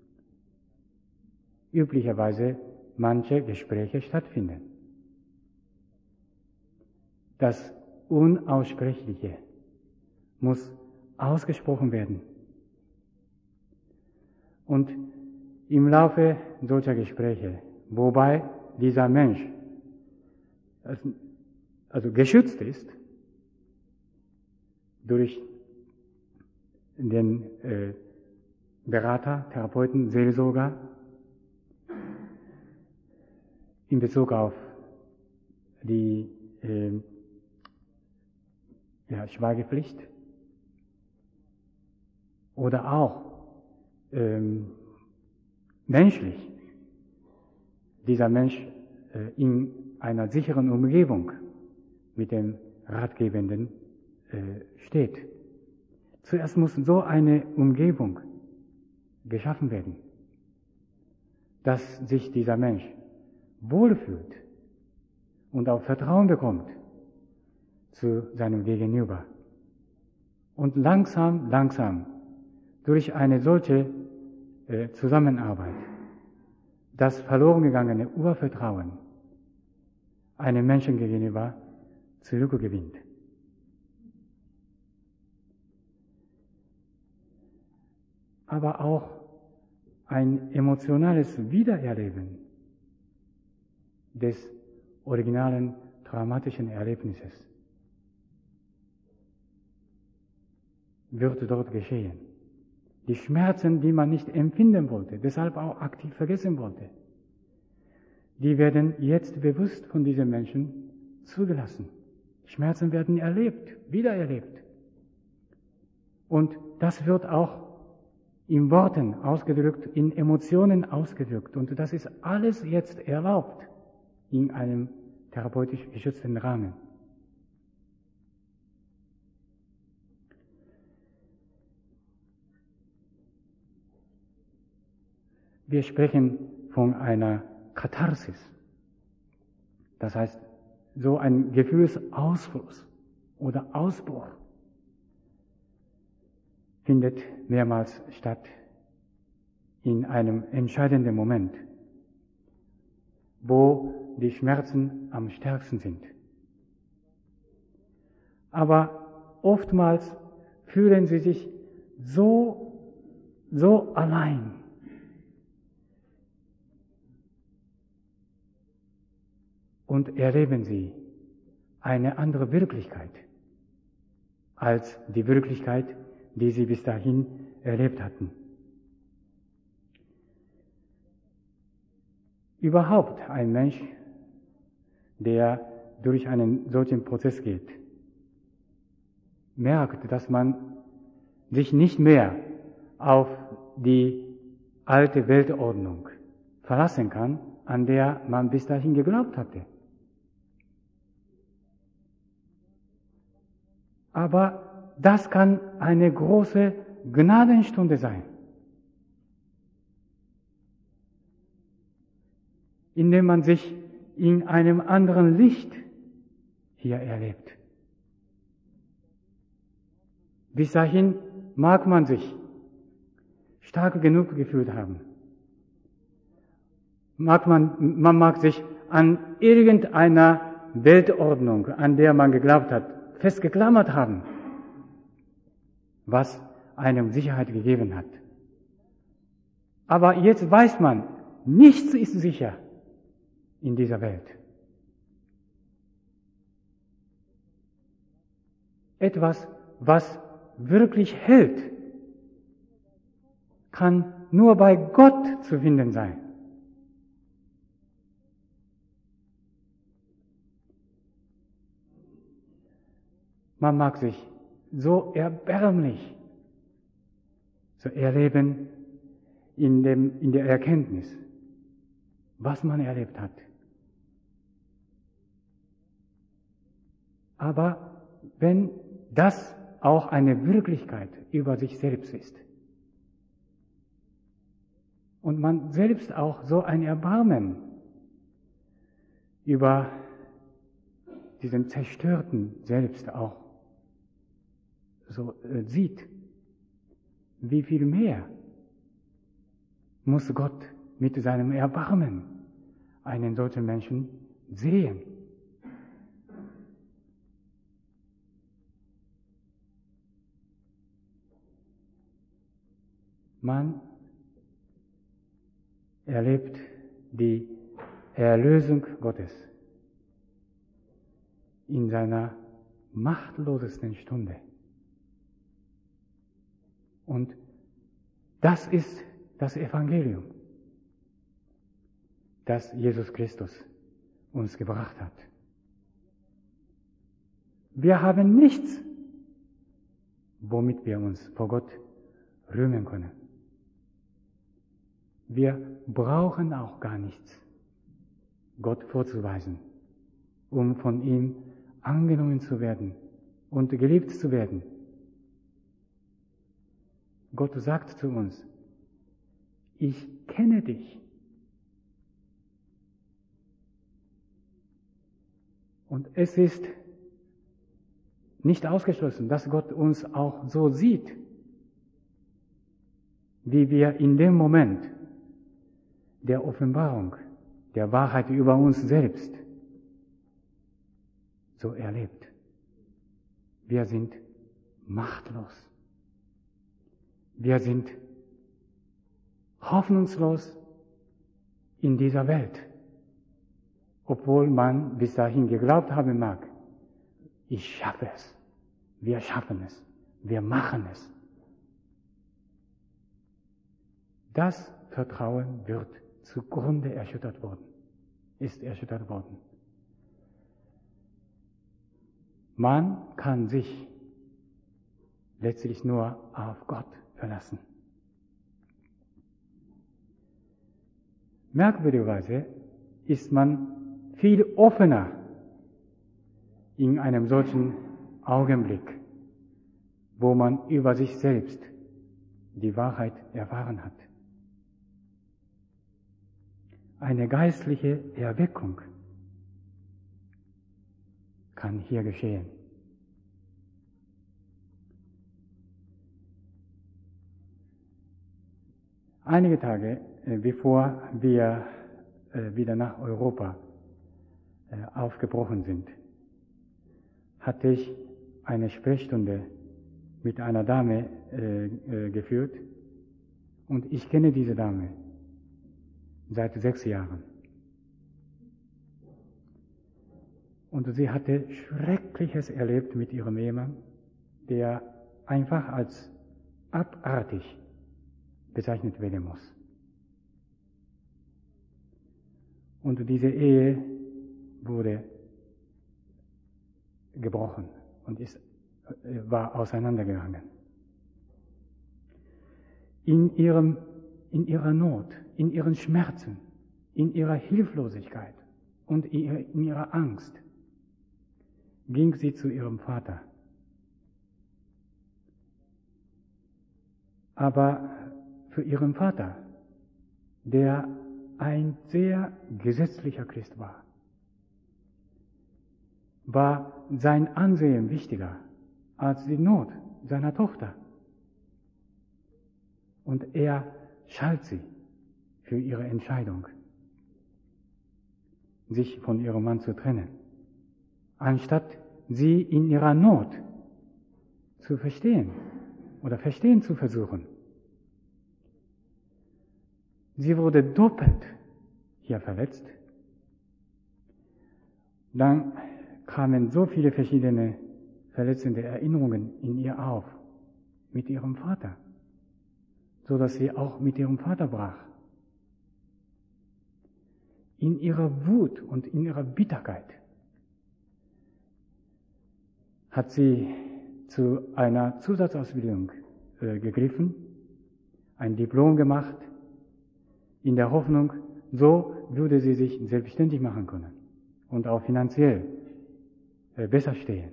üblicherweise manche Gespräche stattfinden. Das Unaussprechliche muss ausgesprochen werden. Und im Laufe solcher Gespräche, wobei dieser Mensch also geschützt ist durch den äh, Berater, Therapeuten, Seelsorger in Bezug auf die äh, ja, Schweigepflicht oder auch ähm, menschlich dieser Mensch äh, in einer sicheren Umgebung mit dem Ratgebenden äh, steht. Zuerst muss so eine Umgebung geschaffen werden, dass sich dieser Mensch wohlfühlt und auch Vertrauen bekommt zu seinem Gegenüber. Und langsam, langsam, durch eine solche äh, Zusammenarbeit, das verloren gegangene Urvertrauen einem Menschen gegenüber zurückgewinnt. Aber auch ein emotionales Wiedererleben des originalen traumatischen Erlebnisses wird dort geschehen. die Schmerzen, die man nicht empfinden wollte, deshalb auch aktiv vergessen wollte, die werden jetzt bewusst von diesen Menschen zugelassen. Schmerzen werden erlebt, wiedererlebt. Und das wird auch in Worten ausgedrückt, in Emotionen ausgedrückt. Und das ist alles jetzt erlaubt in einem therapeutisch geschützten Rahmen. Wir sprechen von einer Katharsis. Das heißt, so ein Gefühlsausfluss oder Ausbruch findet mehrmals statt in einem entscheidenden Moment, wo die Schmerzen am stärksten sind. Aber oftmals fühlen sie sich so, so allein. Und erleben sie eine andere Wirklichkeit als die Wirklichkeit, die sie bis dahin erlebt hatten. Überhaupt ein Mensch, der durch einen solchen Prozess geht, merkt, dass man sich nicht mehr auf die alte Weltordnung verlassen kann, an der man bis dahin geglaubt hatte. Aber das kann eine große Gnadenstunde sein, indem man sich in einem anderen Licht hier erlebt. Bis dahin mag man sich stark genug gefühlt haben. Mag man, man mag sich an irgendeiner Weltordnung, an der man geglaubt hat, festgeklammert haben, was einem Sicherheit gegeben hat. Aber jetzt weiß man, nichts ist sicher in dieser Welt. Etwas, was wirklich hält, kann nur bei Gott zu finden sein. Man mag sich so erbärmlich so erleben in dem, in der Erkenntnis, was man erlebt hat. Aber wenn das auch eine Wirklichkeit über sich selbst ist und man selbst auch so ein Erbarmen über diesen zerstörten Selbst auch so äh, sieht, wie viel mehr muss Gott mit seinem Erbarmen einen solchen Menschen sehen. Man erlebt die Erlösung Gottes in seiner machtlosesten Stunde. Und das ist das Evangelium, das Jesus Christus uns gebracht hat. Wir haben nichts, womit wir uns vor Gott rühmen können. Wir brauchen auch gar nichts, Gott vorzuweisen, um von ihm angenommen zu werden und geliebt zu werden. Gott sagt zu uns, ich kenne dich. Und es ist nicht ausgeschlossen, dass Gott uns auch so sieht, wie wir in dem Moment der Offenbarung, der Wahrheit über uns selbst so erlebt. Wir sind machtlos. Wir sind hoffnungslos in dieser Welt, obwohl man bis dahin geglaubt haben mag, ich schaffe es, wir schaffen es, wir machen es. das Vertrauen wird zugrunde erschüttert worden, ist erschüttert worden. Man kann sich letztlich nur auf Gott verlassen. Merkwürdigerweise ist man viel offener in einem solchen Augenblick, wo man über sich selbst die Wahrheit erfahren hat. Eine geistliche Erweckung kann hier geschehen. Einige Tage äh, bevor wir äh, wieder nach Europa äh, aufgebrochen sind, hatte ich eine Sprechstunde mit einer Dame äh, äh, geführt, und ich kenne diese Dame seit sechs Jahren. Und sie hatte Schreckliches erlebt mit ihrem Ehemann, der einfach als abartig bezeichnet werden muss. Und diese Ehe wurde gebrochen und ist, war auseinandergegangen. In ihrem, in ihrer Not, in ihren Schmerzen, in ihrer Hilflosigkeit und in ihrer Angst ging sie zu ihrem Vater. Aber für ihren Vater, der ein sehr gesetzlicher Christ war, war sein Ansehen wichtiger als die Not seiner Tochter. Und er schalt sie für ihre Entscheidung, sich von ihrem Mann zu trennen, anstatt sie in ihrer Not zu verstehen oder verstehen zu versuchen. Sie wurde doppelt hier verletzt. Dann kamen so viele verschiedene verletzende Erinnerungen in ihr auf mit ihrem Vater, so dass sie auch mit ihrem Vater brach. In ihrer Wut und in ihrer Bitterkeit hat sie zu einer Zusatzausbildung äh, gegriffen, ein Diplom gemacht, in der Hoffnung, so würde sie sich selbstständig machen können und auch finanziell äh, besser stehen.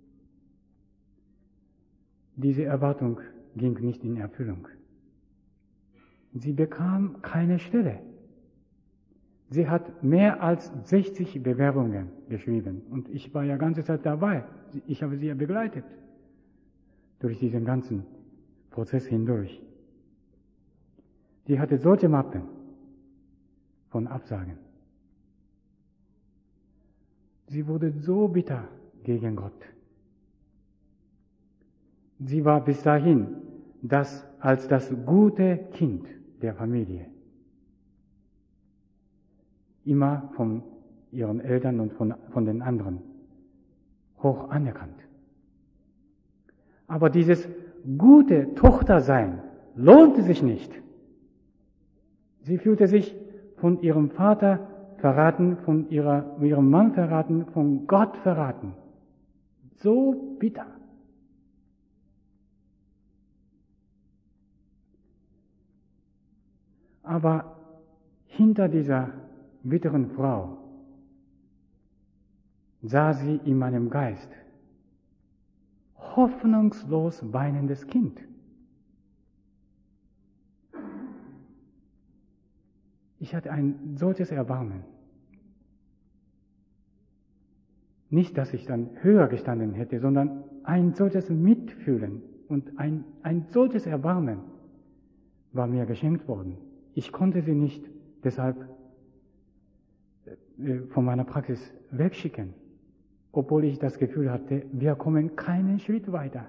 Diese Erwartung ging nicht in Erfüllung. Sie bekam keine Stelle. Sie hat mehr als sechzig Bewerbungen geschrieben und ich war ja ganze Zeit dabei. Ich habe sie ja begleitet durch diesen ganzen Prozess hindurch. Sie hatte solche Mappen von Absagen. Sie wurde so bitter gegen Gott. Sie war bis dahin das, als das gute Kind der Familie immer von ihren Eltern und von, von den anderen hoch anerkannt. Aber dieses gute Tochtersein lohnte sich nicht. Sie fühlte sich von ihrem Vater verraten, von ihrer, ihrem Mann verraten, von Gott verraten. So bitter. Aber hinter dieser bitteren Frau sah sie in meinem Geist hoffnungslos weinendes Kind. Ich hatte ein solches Erbarmen. Nicht, dass ich dann höher gestanden hätte, sondern ein solches Mitfühlen und ein, ein solches Erbarmen war mir geschenkt worden. Ich konnte sie nicht deshalb von meiner Praxis wegschicken, obwohl ich das Gefühl hatte, wir kommen keinen Schritt weiter.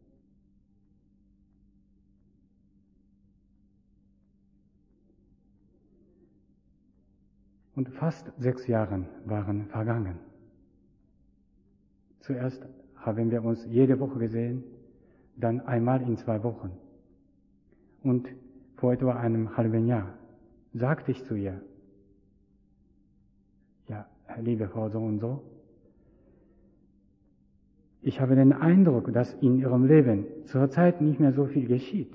Und fast sechs Jahre waren vergangen. Zuerst haben wir uns jede Woche gesehen, dann einmal in zwei Wochen. Und vor etwa einem halben Jahr, sagte ich zu ihr, ja, liebe Frau so und so, ich habe den Eindruck, dass in Ihrem Leben zurzeit nicht mehr so viel geschieht.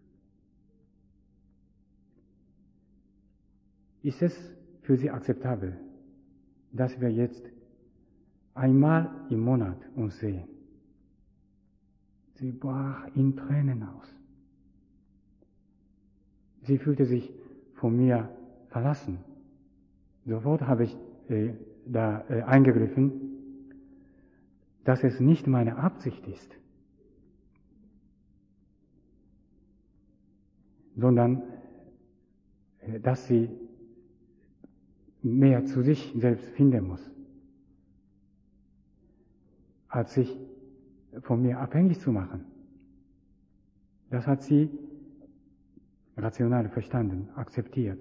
Ist es für Sie akzeptabel, dass wir jetzt einmal im Monat uns sehen? Sie brach in Tränen aus. Sie fühlte sich von mir verlassen. Sofort habe ich äh, da äh, eingegriffen, dass es nicht meine Absicht ist, sondern äh, dass sie mehr zu sich selbst finden muss, als sich von mir abhängig zu machen. Das hat sie rational verstanden, akzeptiert.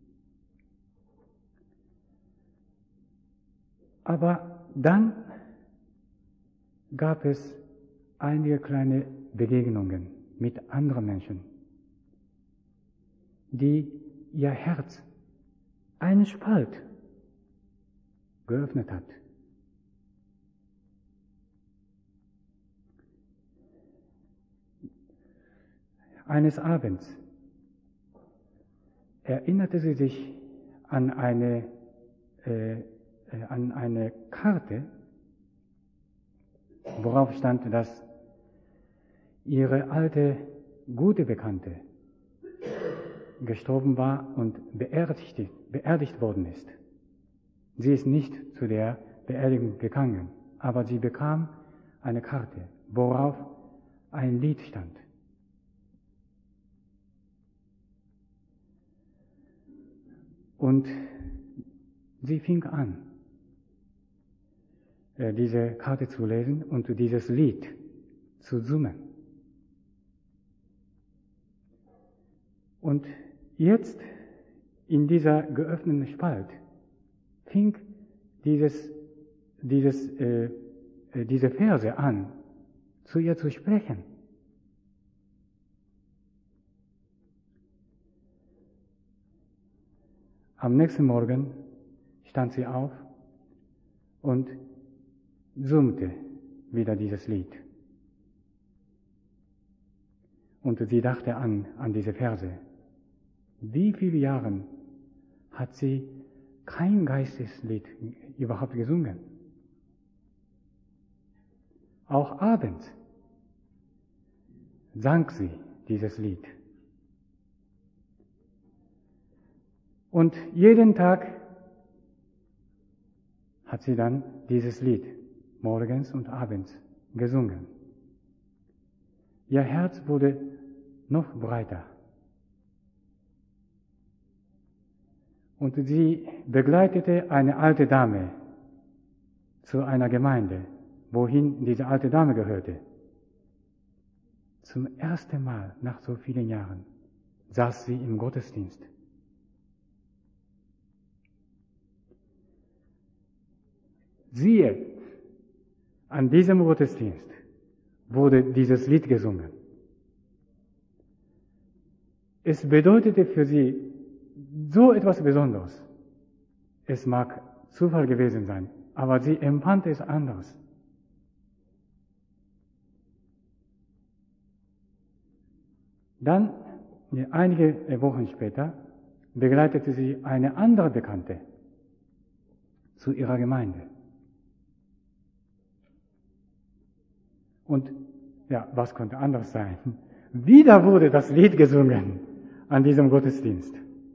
Aber dann gab es einige kleine Begegnungen mit anderen Menschen, die ihr Herz einen Spalt geöffnet hat. Eines Abends erinnerte sie sich an eine, äh, an eine Karte, worauf stand, dass ihre alte, gute Bekannte gestorben war und beerdigt, beerdigt worden ist. Sie ist nicht zu der Beerdigung gegangen, aber sie bekam eine Karte, worauf ein Lied stand. Und sie fing an, diese Karte zu lesen und dieses Lied zu summen. Und jetzt, in dieser geöffneten Spalt, fing dieses, dieses, äh, diese Verse an, zu ihr zu sprechen. Am nächsten Morgen stand sie auf und summte wieder dieses Lied. Und sie dachte an, an diese Verse. Wie viele Jahre hat sie kein Geisteslied überhaupt gesungen? Auch abends sang sie dieses Lied. Und jeden Tag hat sie dann dieses Lied morgens und abends gesungen. Ihr Herz wurde noch breiter. Und sie begleitete eine alte Dame zu einer Gemeinde, wohin diese alte Dame gehörte. Zum ersten Mal nach so vielen Jahren saß sie im Gottesdienst. Siehe, an diesem Gottesdienst wurde dieses Lied gesungen. Es bedeutete für sie so etwas Besonderes. Es mag Zufall gewesen sein, aber sie empfand es anders. Dann, einige Wochen später, begleitete sie eine andere Bekannte zu ihrer Gemeinde. Und ja, was konnte anders sein? Wieder wurde das Lied gesungen an diesem Gottesdienst.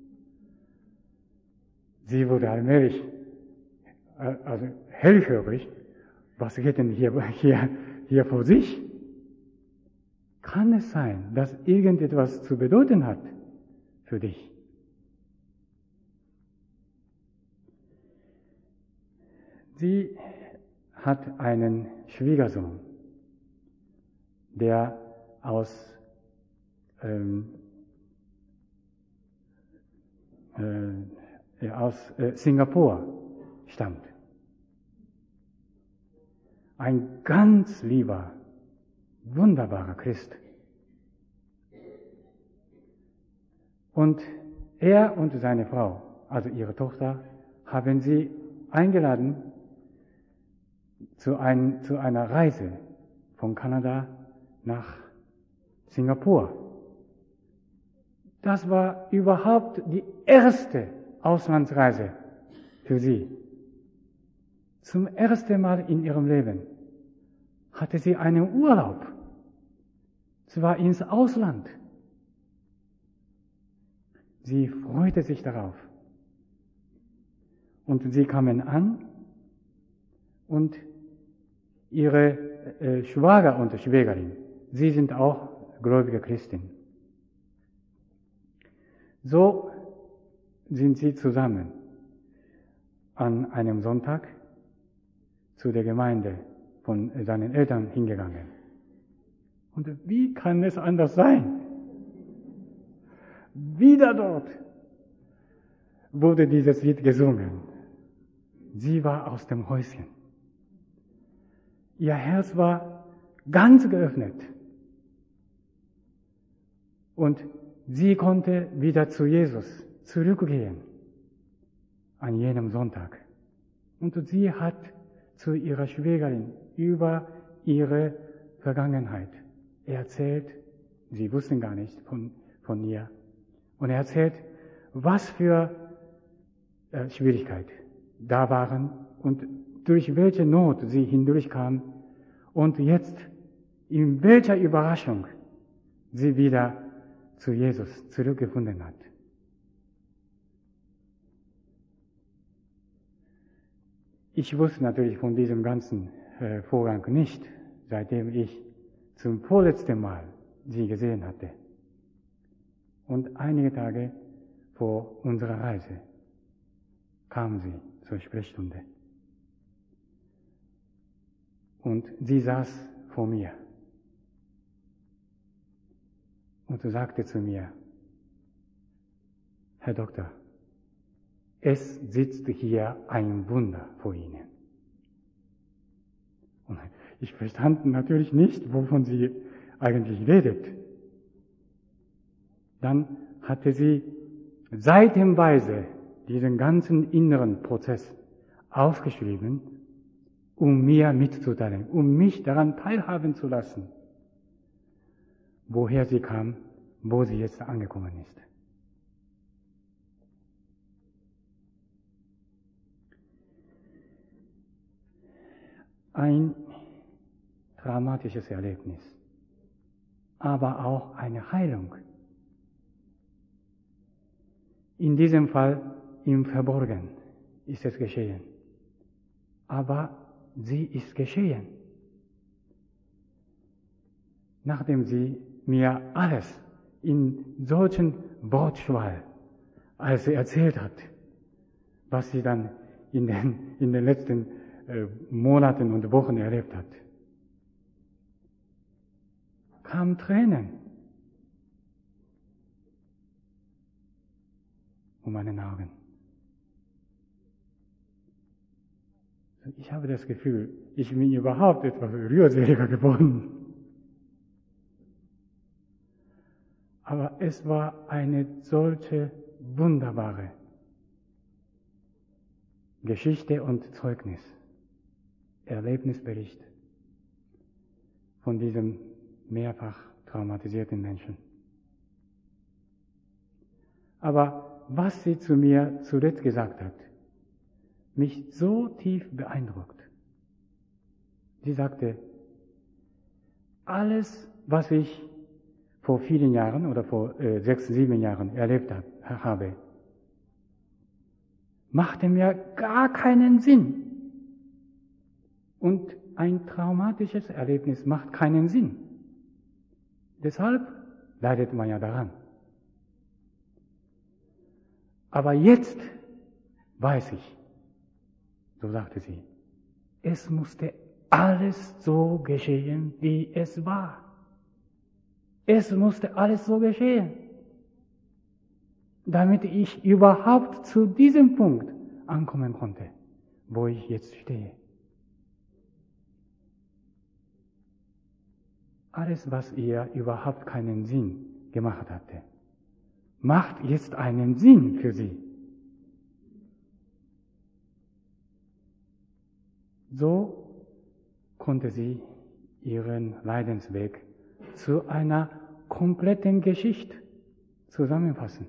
Sie wurde allmählich, also hellhörig. Was geht denn hier, hier, hier vor sich? Kann es sein, dass irgendetwas zu bedeuten hat für dich? Sie hat einen Schwiegersohn, der aus, ähm, äh, aus äh, Singapur stammt. Ein ganz lieber, wunderbarer Christ. Und er und seine Frau, also ihre Tochter, haben sie eingeladen zu, ein, zu einer Reise von Kanada nach Singapur. Das war überhaupt die erste Auslandsreise für sie. Zum ersten Mal in ihrem Leben hatte sie einen Urlaub, zwar ins Ausland. Sie freute sich darauf. Und sie kamen an und ihre äh, Schwager und Schwägerin, sie sind auch gläubige Christen. So sind sie zusammen an einem Sonntag zu der Gemeinde von seinen Eltern hingegangen. Und wie kann es anders sein? Wieder dort wurde dieses Lied gesungen. Sie war aus dem Häuschen. Ihr Herz war ganz geöffnet. Und sie konnte wieder zu Jesus zurückgehen an jenem Sonntag. Und sie hat zu ihrer Schwägerin über ihre Vergangenheit erzählt. Sie wussten gar nicht von, von ihr. Und er erzählt, was für äh, Schwierigkeiten da waren und durch welche Not sie hindurchkam und jetzt in welcher Überraschung sie wieder zu Jesus zurückgefunden hat. Ich wusste natürlich von diesem ganzen äh, Vorgang nicht, seitdem ich zum vorletzten Mal sie gesehen hatte. Und einige Tage vor unserer Reise kam sie zur Sprechstunde. Und sie saß vor mir und sagte zu mir, Herr Doktor, es sitzt hier ein Wunder vor Ihnen. Und ich verstand natürlich nicht, wovon sie eigentlich redet. Dann hatte sie seitenweise diesen ganzen inneren Prozess aufgeschrieben, um mir mitzuteilen, um mich daran teilhaben zu lassen, woher sie kam, wo sie jetzt angekommen ist. Ein dramatisches Erlebnis, aber auch eine Heilung. In diesem Fall im Verborgenen ist es geschehen. Aber sie ist geschehen. Nachdem sie mir alles in solchen Wortschwall, als sie erzählt hat, was sie dann in den, in den letzten äh, Monaten und Wochen erlebt hat, kamen Tränen um meine Augen. Ich habe das Gefühl, ich bin überhaupt etwas rührseliger geworden. Aber es war eine solche wunderbare Geschichte und Zeugnis, Erlebnisbericht von diesem mehrfach traumatisierten Menschen. Aber was sie zu mir zuletzt gesagt hat, mich so tief beeindruckt. Sie sagte, alles, was ich vor vielen Jahren oder vor äh, sechs, sieben Jahren erlebt hab, habe, machte mir gar keinen Sinn. Und ein traumatisches Erlebnis macht keinen Sinn. Deshalb leidet man ja daran. Aber jetzt weiß ich, so sagte sie, es musste alles so geschehen, wie es war. Es musste alles so geschehen, damit ich überhaupt zu diesem Punkt ankommen konnte, wo ich jetzt stehe. Alles, was ihr überhaupt keinen Sinn gemacht hatte, macht jetzt einen Sinn für sie. So konnte sie ihren Leidensweg zu einer kompletten Geschichte zusammenfassen.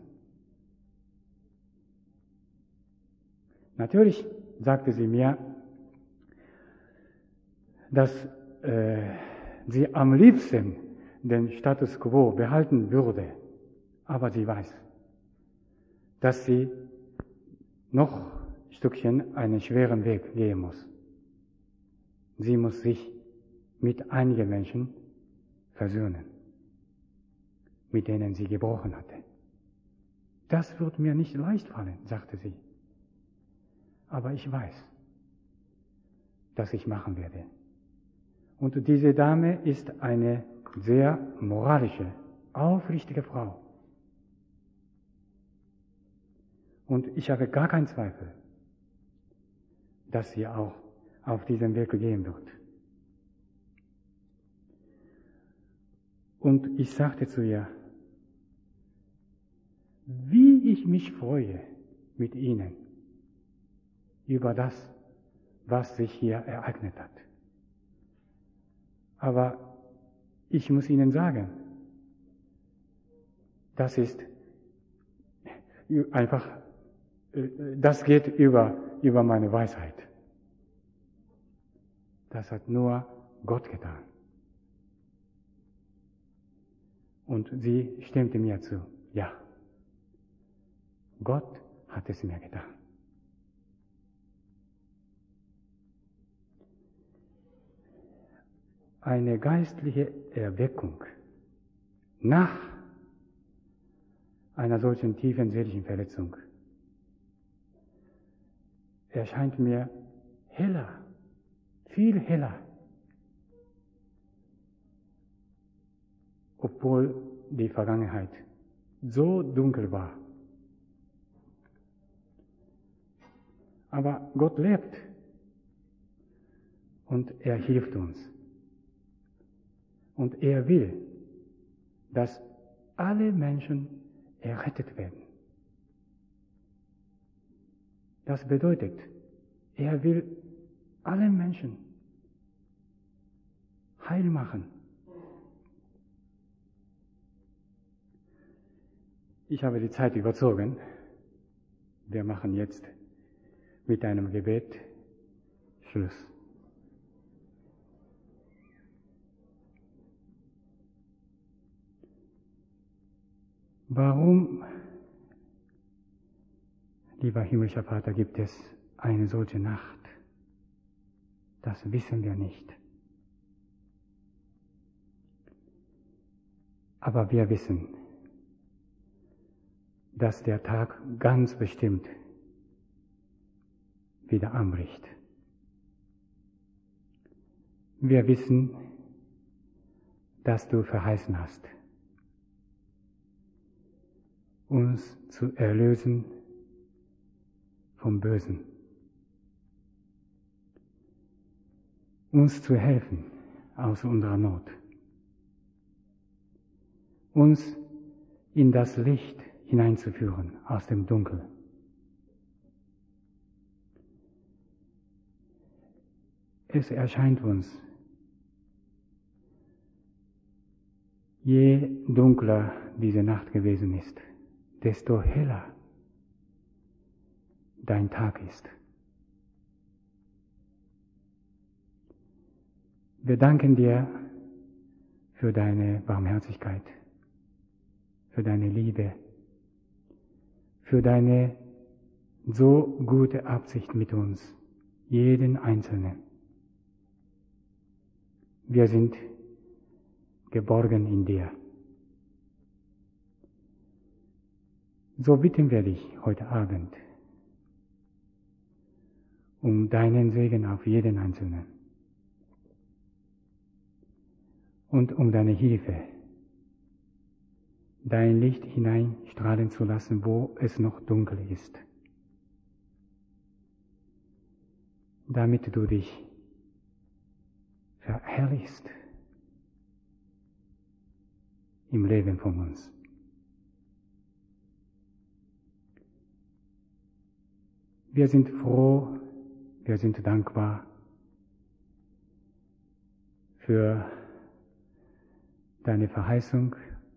Natürlich sagte sie mir, dass äh, sie am liebsten den Status quo behalten würde. Aber sie weiß, dass sie noch ein Stückchen einen schweren Weg gehen muss. Sie muss sich mit einigen Menschen versöhnen, mit denen sie gebrochen hatte. Das wird mir nicht leicht fallen, sagte sie. Aber ich weiß, dass ich machen werde. Und diese Dame ist eine sehr moralische, aufrichtige Frau. Und ich habe gar keinen Zweifel, dass sie auch auf diesem Weg gehen wird. Und ich sagte zu ihr, wie ich mich freue mit Ihnen über das, was sich hier ereignet hat. Aber ich muss Ihnen sagen, das ist einfach, das geht über, über meine Weisheit. Das hat nur Gott getan. Und sie stimmte mir zu, ja, Gott hat es mir getan. Eine geistliche Erweckung nach einer solchen tiefen seelischen Verletzung erscheint mir heller, viel heller, obwohl die Vergangenheit so dunkel war. Aber Gott lebt und er hilft uns. Und er will, dass alle Menschen errettet werden. Das bedeutet, er will alle Menschen heil machen. Ich habe die Zeit überzogen. Wir machen jetzt mit einem Gebet Schluss. Warum, lieber himmlischer Vater, gibt es eine solche Nacht? Das wissen wir nicht. Aber wir wissen, dass der Tag ganz bestimmt wieder anbricht. Wir wissen, dass du verheißen hast, uns zu erlösen vom Bösen, uns zu helfen aus unserer Not, uns in das Licht hineinzuführen aus dem Dunkel. Es erscheint uns, je dunkler diese Nacht gewesen ist, desto heller dein Tag ist. Wir danken dir für deine Barmherzigkeit, für deine Liebe, für deine so gute Absicht mit uns, jeden Einzelnen. Wir sind geborgen in dir. So bitten wir dich heute Abend um deinen Segen auf jeden Einzelnen und um deine Hilfe, dein Licht hineinstrahlen zu lassen, wo es noch dunkel ist, damit du dich verherrlichst im Leben von uns. Wir sind froh, wir sind dankbar für deine Verheißung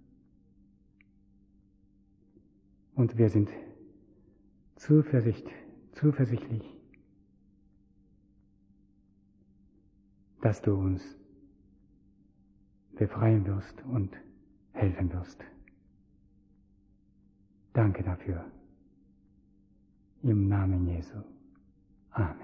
und wir sind zuversicht, zuversichtlich, dass du uns befreien wirst und helfen wirst. Danke dafür. Im Namen Jesu. Amen.